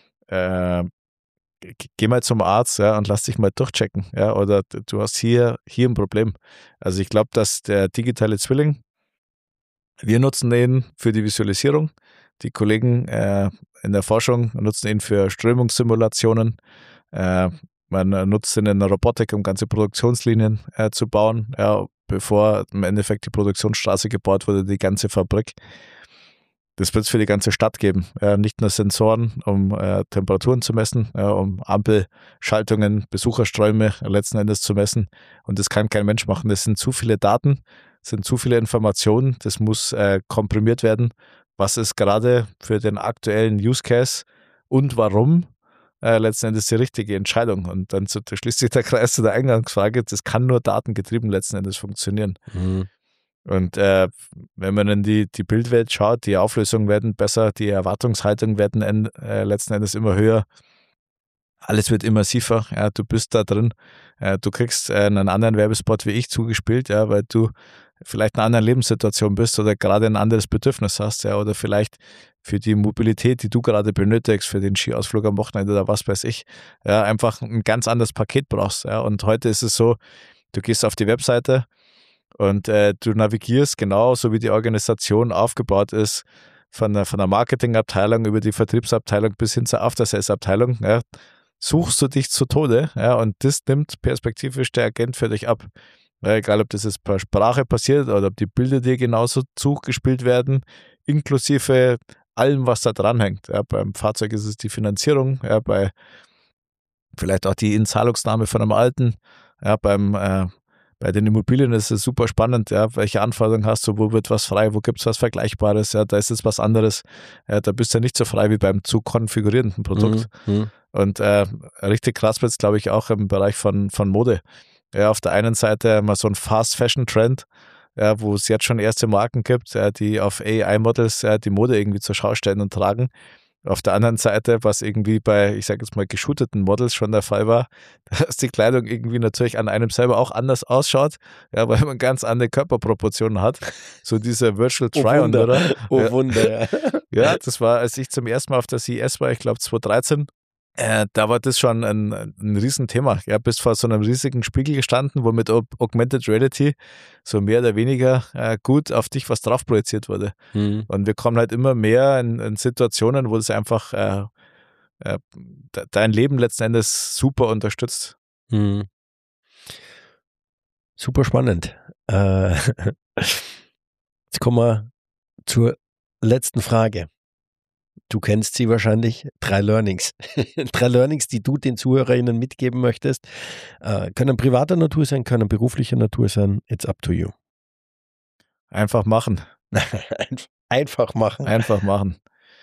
zum Arzt, ja, und lass dich mal durchchecken. Ja, oder du hast hier ein Problem. Also ich glaube, dass der digitale Zwilling, wir nutzen ihn für die Visualisierung. Die Kollegen in der Forschung nutzen ihn für Strömungssimulationen. Man nutzt ihn in der Robotik, um ganze Produktionslinien zu bauen, ja, bevor im Endeffekt die Produktionsstraße gebaut wurde, die ganze Fabrik. Das wird es für die ganze Stadt geben. Nicht nur Sensoren, um Temperaturen zu messen, um Ampelschaltungen, Besucherströme letzten Endes zu messen. Und das kann kein Mensch machen. Das sind zu viele Daten, sind zu viele Informationen. Das muss komprimiert werden. Was ist gerade für den aktuellen Use Case und warum letzten Endes die richtige Entscheidung. Und dann schließt sich der Kreis zu der Eingangsfrage, das kann nur datengetrieben letzten Endes funktionieren. Mhm. Und wenn man in die Bildwelt schaut, die Auflösungen werden besser, die Erwartungshaltungen werden letzten Endes immer höher. Alles wird immersiver, ja, du bist da drin. Du kriegst einen anderen Werbespot wie ich zugespielt, ja, weil du vielleicht in einer anderen Lebenssituation bist oder gerade ein anderes Bedürfnis hast, ja, oder vielleicht für die Mobilität, die du gerade benötigst, für den Skiausflug am Wochenende oder was weiß ich, ja, einfach ein ganz anderes Paket brauchst. Ja. Und heute ist es so, du gehst auf die Webseite und du navigierst genauso, wie die Organisation aufgebaut ist, von der Marketingabteilung über die Vertriebsabteilung bis hin zur After-Sales-Abteilung, ja, suchst du dich zu Tode, ja, und das nimmt perspektivisch der Agent für dich ab. Ja, egal, ob das jetzt per Sprache passiert oder ob die Bilder dir genauso zugespielt werden, inklusive allem, was da dranhängt. Ja, beim Fahrzeug ist es die Finanzierung, ja, bei vielleicht auch die Inzahlungsnahme von einem alten. Ja, bei den Immobilien ist es super spannend, ja, welche Anforderungen hast du, wo wird was frei, wo gibt es was Vergleichbares, ja, da ist es was anderes. Ja, da bist du nicht so frei wie beim zu konfigurierenden Produkt. Und richtig krass wird es, glaube ich, auch im Bereich von Mode. Ja, auf der einen Seite mal so ein Fast-Fashion-Trend, ja, wo es jetzt schon erste Marken gibt, ja, die auf AI-Models die Mode irgendwie zur Schau stellen und tragen. Auf der anderen Seite, was irgendwie bei, ich sage jetzt mal, geshooteten Models schon der Fall war, dass die Kleidung irgendwie natürlich an einem selber auch anders ausschaut, ja, weil man ganz andere Körperproportionen hat. So diese Virtual Try-On, oder? Oh Wunder, ja. Ja, das war, als ich zum ersten Mal auf der CES war, ich glaube 2013, da war das schon ein Riesenthema. Ja, bist vor so einem riesigen Spiegel gestanden, wo mit Augmented Reality so mehr oder weniger gut auf dich was drauf projiziert wurde. Und wir kommen halt immer mehr in Situationen, wo es einfach dein Leben letzten Endes super unterstützt. Super spannend. Jetzt kommen wir zur letzten Frage. Du kennst sie wahrscheinlich. 3 Learnings. 3 Learnings, die du den ZuhörerInnen mitgeben möchtest. Können privater Natur sein, können beruflicher Natur sein. It's up to you. Einfach machen. Einfach machen. Einfach machen.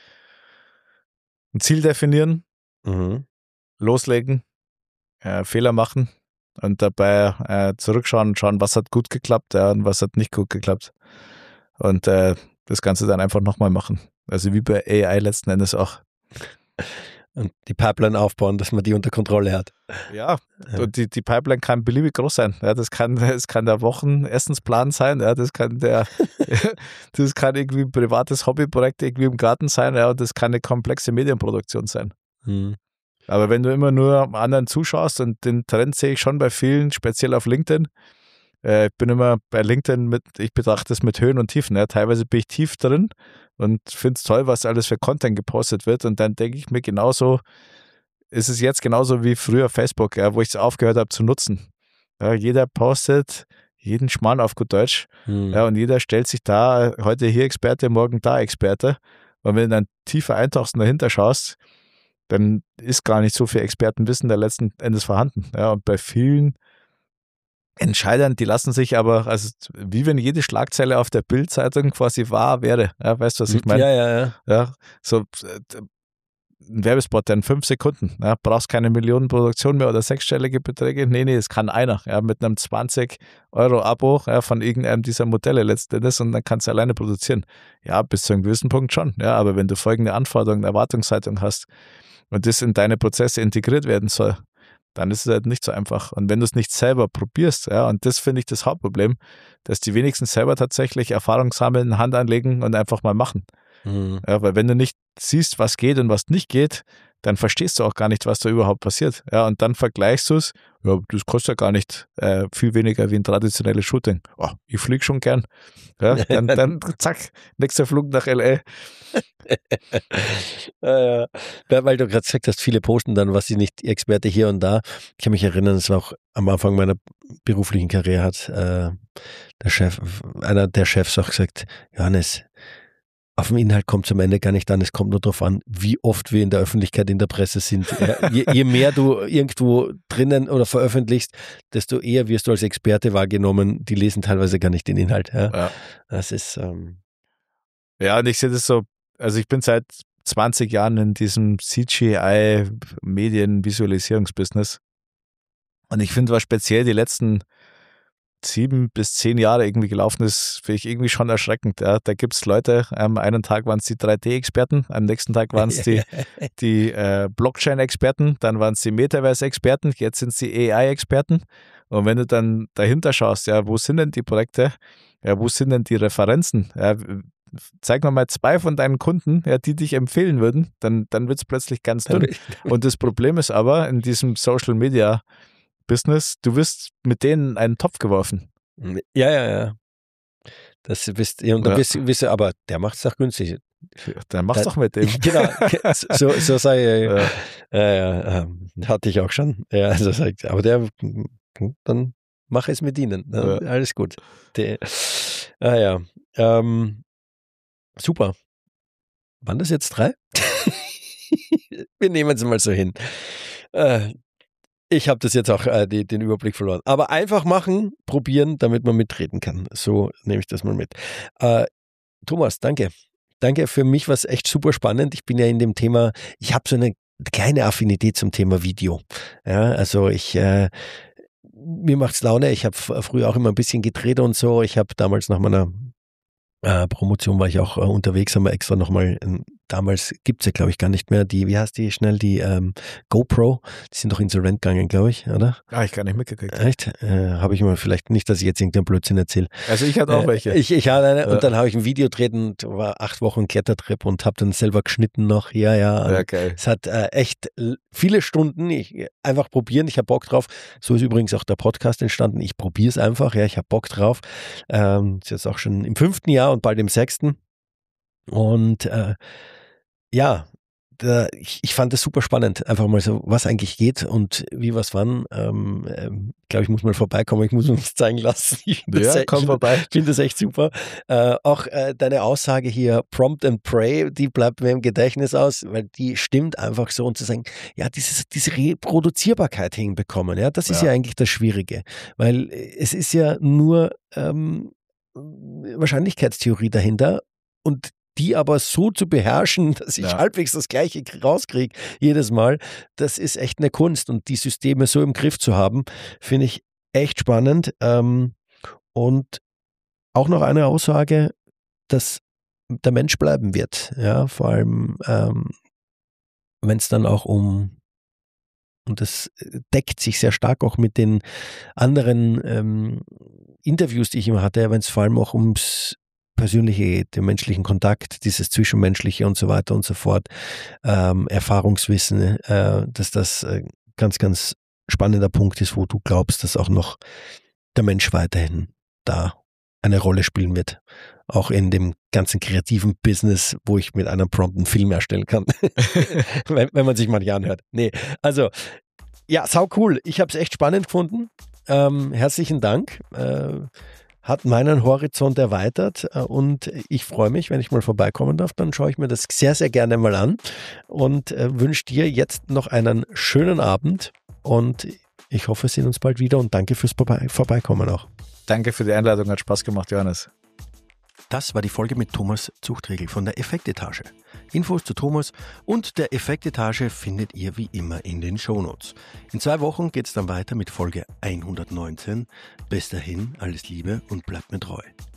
Ein Ziel definieren, loslegen, Fehler machen und dabei zurückschauen und schauen, was hat gut geklappt und was hat nicht gut geklappt. Und das Ganze dann einfach nochmal machen. Also wie bei AI letzten Endes auch. Und die Pipeline aufbauen, dass man die unter Kontrolle hat. Ja, und die Pipeline kann beliebig groß sein. Ja, das kann der Wochenessensplan sein. Ja, das kann irgendwie ein privates Hobbyprojekt irgendwie im Garten sein. Ja, und das kann eine komplexe Medienproduktion sein. Aber wenn du immer nur anderen zuschaust, und den Trend sehe ich schon bei vielen, speziell auf LinkedIn. Ich bin immer bei LinkedIn ich betrachte es mit Höhen und Tiefen. Ja. Teilweise bin ich tief drin und finde es toll, was alles für Content gepostet wird. Und dann denke ich mir genauso, ist es jetzt genauso wie früher Facebook, ja, wo ich es aufgehört habe zu nutzen. Ja, jeder postet jeden Schmarrn auf gut Deutsch. Ja, und jeder stellt sich da, heute hier Experte, morgen da Experte. Und wenn du dann tiefer eintauchst und dahinter schaust, dann ist gar nicht so viel Expertenwissen da letzten Endes vorhanden. Ja, und bei vielen Entscheidern, die lassen sich aber, also wie wenn jede Schlagzeile auf der Bild-Zeitung quasi wahr wäre. Ja, weißt du, was ich meine? Ja, so ein Werbespot, der in 5 Sekunden, ja, brauchst keine Millionenproduktion mehr oder 6-stellige Beträge. Nee, es kann einer, ja, mit einem 20-Euro-Abo von irgendeinem dieser Modelle letzten Endes, und dann kannst du alleine produzieren. Ja, bis zu einem gewissen Punkt schon. Ja, aber wenn du folgende Anforderungen, Erwartungshaltung hast und das in deine Prozesse integriert werden soll, dann ist es halt nicht so einfach. Und wenn du es nicht selber probierst, ja, und das finde ich das Hauptproblem, dass die wenigsten selber tatsächlich Erfahrung sammeln, Hand anlegen und einfach mal machen. Ja, weil wenn du nicht siehst, was geht und was nicht geht, dann verstehst du auch gar nicht, was da überhaupt passiert. Ja, und dann vergleichst du es, ja, das kostet ja gar nicht viel weniger wie ein traditionelles Shooting. Oh, ich fliege schon gern. Ja, dann zack, nächster Flug nach L.A. Ja, weil du gerade gesagt hast, viele posten dann, was sie nicht, Experte hier und da. Ich kann mich erinnern, es war auch am Anfang meiner beruflichen Karriere, hat einer der Chefs auch gesagt, Johannes, auf den Inhalt kommt es am Ende gar nicht an, es kommt nur darauf an, wie oft wir in der Öffentlichkeit, in der Presse sind. Je mehr du irgendwo drinnen oder veröffentlichst, desto eher wirst du als Experte wahrgenommen. Die lesen teilweise gar nicht den Inhalt. Ja. Das ist Ja, und ich sehe das so, also ich bin seit 20 Jahren in diesem CGI-Medien-Visualisierungsbusiness, und ich finde, was speziell die letzten 7 bis 10 Jahre irgendwie gelaufen ist, finde ich irgendwie schon erschreckend. Ja. Da gibt es Leute, am einen Tag waren es die 3D-Experten, am nächsten Tag waren es die Blockchain-Experten, dann waren es die Metaverse-Experten, jetzt sind es die AI-Experten. Und wenn du dann dahinter schaust, ja, wo sind denn die Projekte, ja, wo sind denn die Referenzen? Ja, zeig mir mal 2 von deinen Kunden, ja, die dich empfehlen würden, dann wird es plötzlich ganz dünn. Und das Problem ist aber in diesem Social-Media-Business, du wirst mit denen in einen Topf geworfen. Ja. Das bist aber der macht es doch günstig. Dann mach's doch mit dem. Genau, so sei hatte ich auch schon. Ja, also sagt, aber dann mach es mit ihnen. Ja. Alles gut. Super. Waren das jetzt 3? Wir nehmen es mal so hin. Ich habe das jetzt auch den Überblick verloren. Aber einfach machen, probieren, damit man mitreden kann. So nehme ich das mal mit. Thomas, danke. Danke, für mich war es echt super spannend. Ich bin ja in dem Thema, ich habe so eine kleine Affinität zum Thema Video. Ja, also mir macht's Laune. Ich habe früher auch immer ein bisschen gedreht und so. Ich habe damals nach meiner Promotion war ich auch unterwegs, haben wir extra nochmal, damals gibt's ja glaube ich gar nicht mehr, wie heißt die schnell, die GoPro, die sind doch insolvent gegangen, glaube ich, oder? Ah, ich gar nicht mitgekriegt. Echt? Habe ich mal vielleicht nicht, dass ich jetzt irgendeinen Blödsinn erzähle. Also ich hatte auch welche. Ich hatte eine und dann habe ich ein Video gedreht und war 8 Wochen Klettertrip und habe dann selber geschnitten noch. Ja, geil. Es hat echt viele Stunden, einfach probieren, ich habe Bock drauf. So ist übrigens auch der Podcast entstanden. Ich probiere es einfach, ja, ich habe Bock drauf. Ist jetzt auch schon im 5. Jahr und bald im 6. Und ich fand das super spannend, einfach mal so, was eigentlich geht und wie, was, wann. Glaube ich, muss mal vorbeikommen, ich muss mir das zeigen lassen. Komm vorbei. Ich finde das echt super. Auch deine Aussage hier, Prompt and Pray, die bleibt mir im Gedächtnis aus, weil die stimmt einfach so, und zu sagen, ja, diese Reproduzierbarkeit hinbekommen, ja, das ist ja eigentlich das Schwierige, weil es ist ja nur Wahrscheinlichkeitstheorie dahinter und die aber so zu beherrschen, dass ich halbwegs das Gleiche rauskriege jedes Mal, das ist echt eine Kunst. Und die Systeme so im Griff zu haben, finde ich echt spannend. Und auch noch eine Aussage, dass der Mensch bleiben wird. Ja, vor allem, wenn es dann auch und das deckt sich sehr stark auch mit den anderen Interviews, die ich immer hatte, wenn es vor allem auch ums Persönliche, den menschlichen Kontakt, dieses Zwischenmenschliche und so weiter und so fort, Erfahrungswissen, dass das ganz, ganz spannender Punkt ist, wo du glaubst, dass auch noch der Mensch weiterhin da eine Rolle spielen wird. Auch in dem ganzen kreativen Business, wo ich mit einem Prompt einen Film erstellen kann. wenn man sich manche anhört. Nee, also, ja, sau cool. Ich habe es echt spannend gefunden. Herzlichen Dank. Hat meinen Horizont erweitert und ich freue mich, wenn ich mal vorbeikommen darf, dann schaue ich mir das sehr, sehr gerne mal an und wünsche dir jetzt noch einen schönen Abend und ich hoffe, wir sehen uns bald wieder und danke fürs Vorbeikommen auch. Danke für die Einladung, hat Spaß gemacht, Johannes. Das war die Folge mit Thomas Zuchtregel von der Effektetage. Infos zu Thomas und der Effektetage findet ihr wie immer in den Shownotes. In 2 Wochen geht es dann weiter mit Folge 119. Bis dahin, alles Liebe und bleibt mir treu.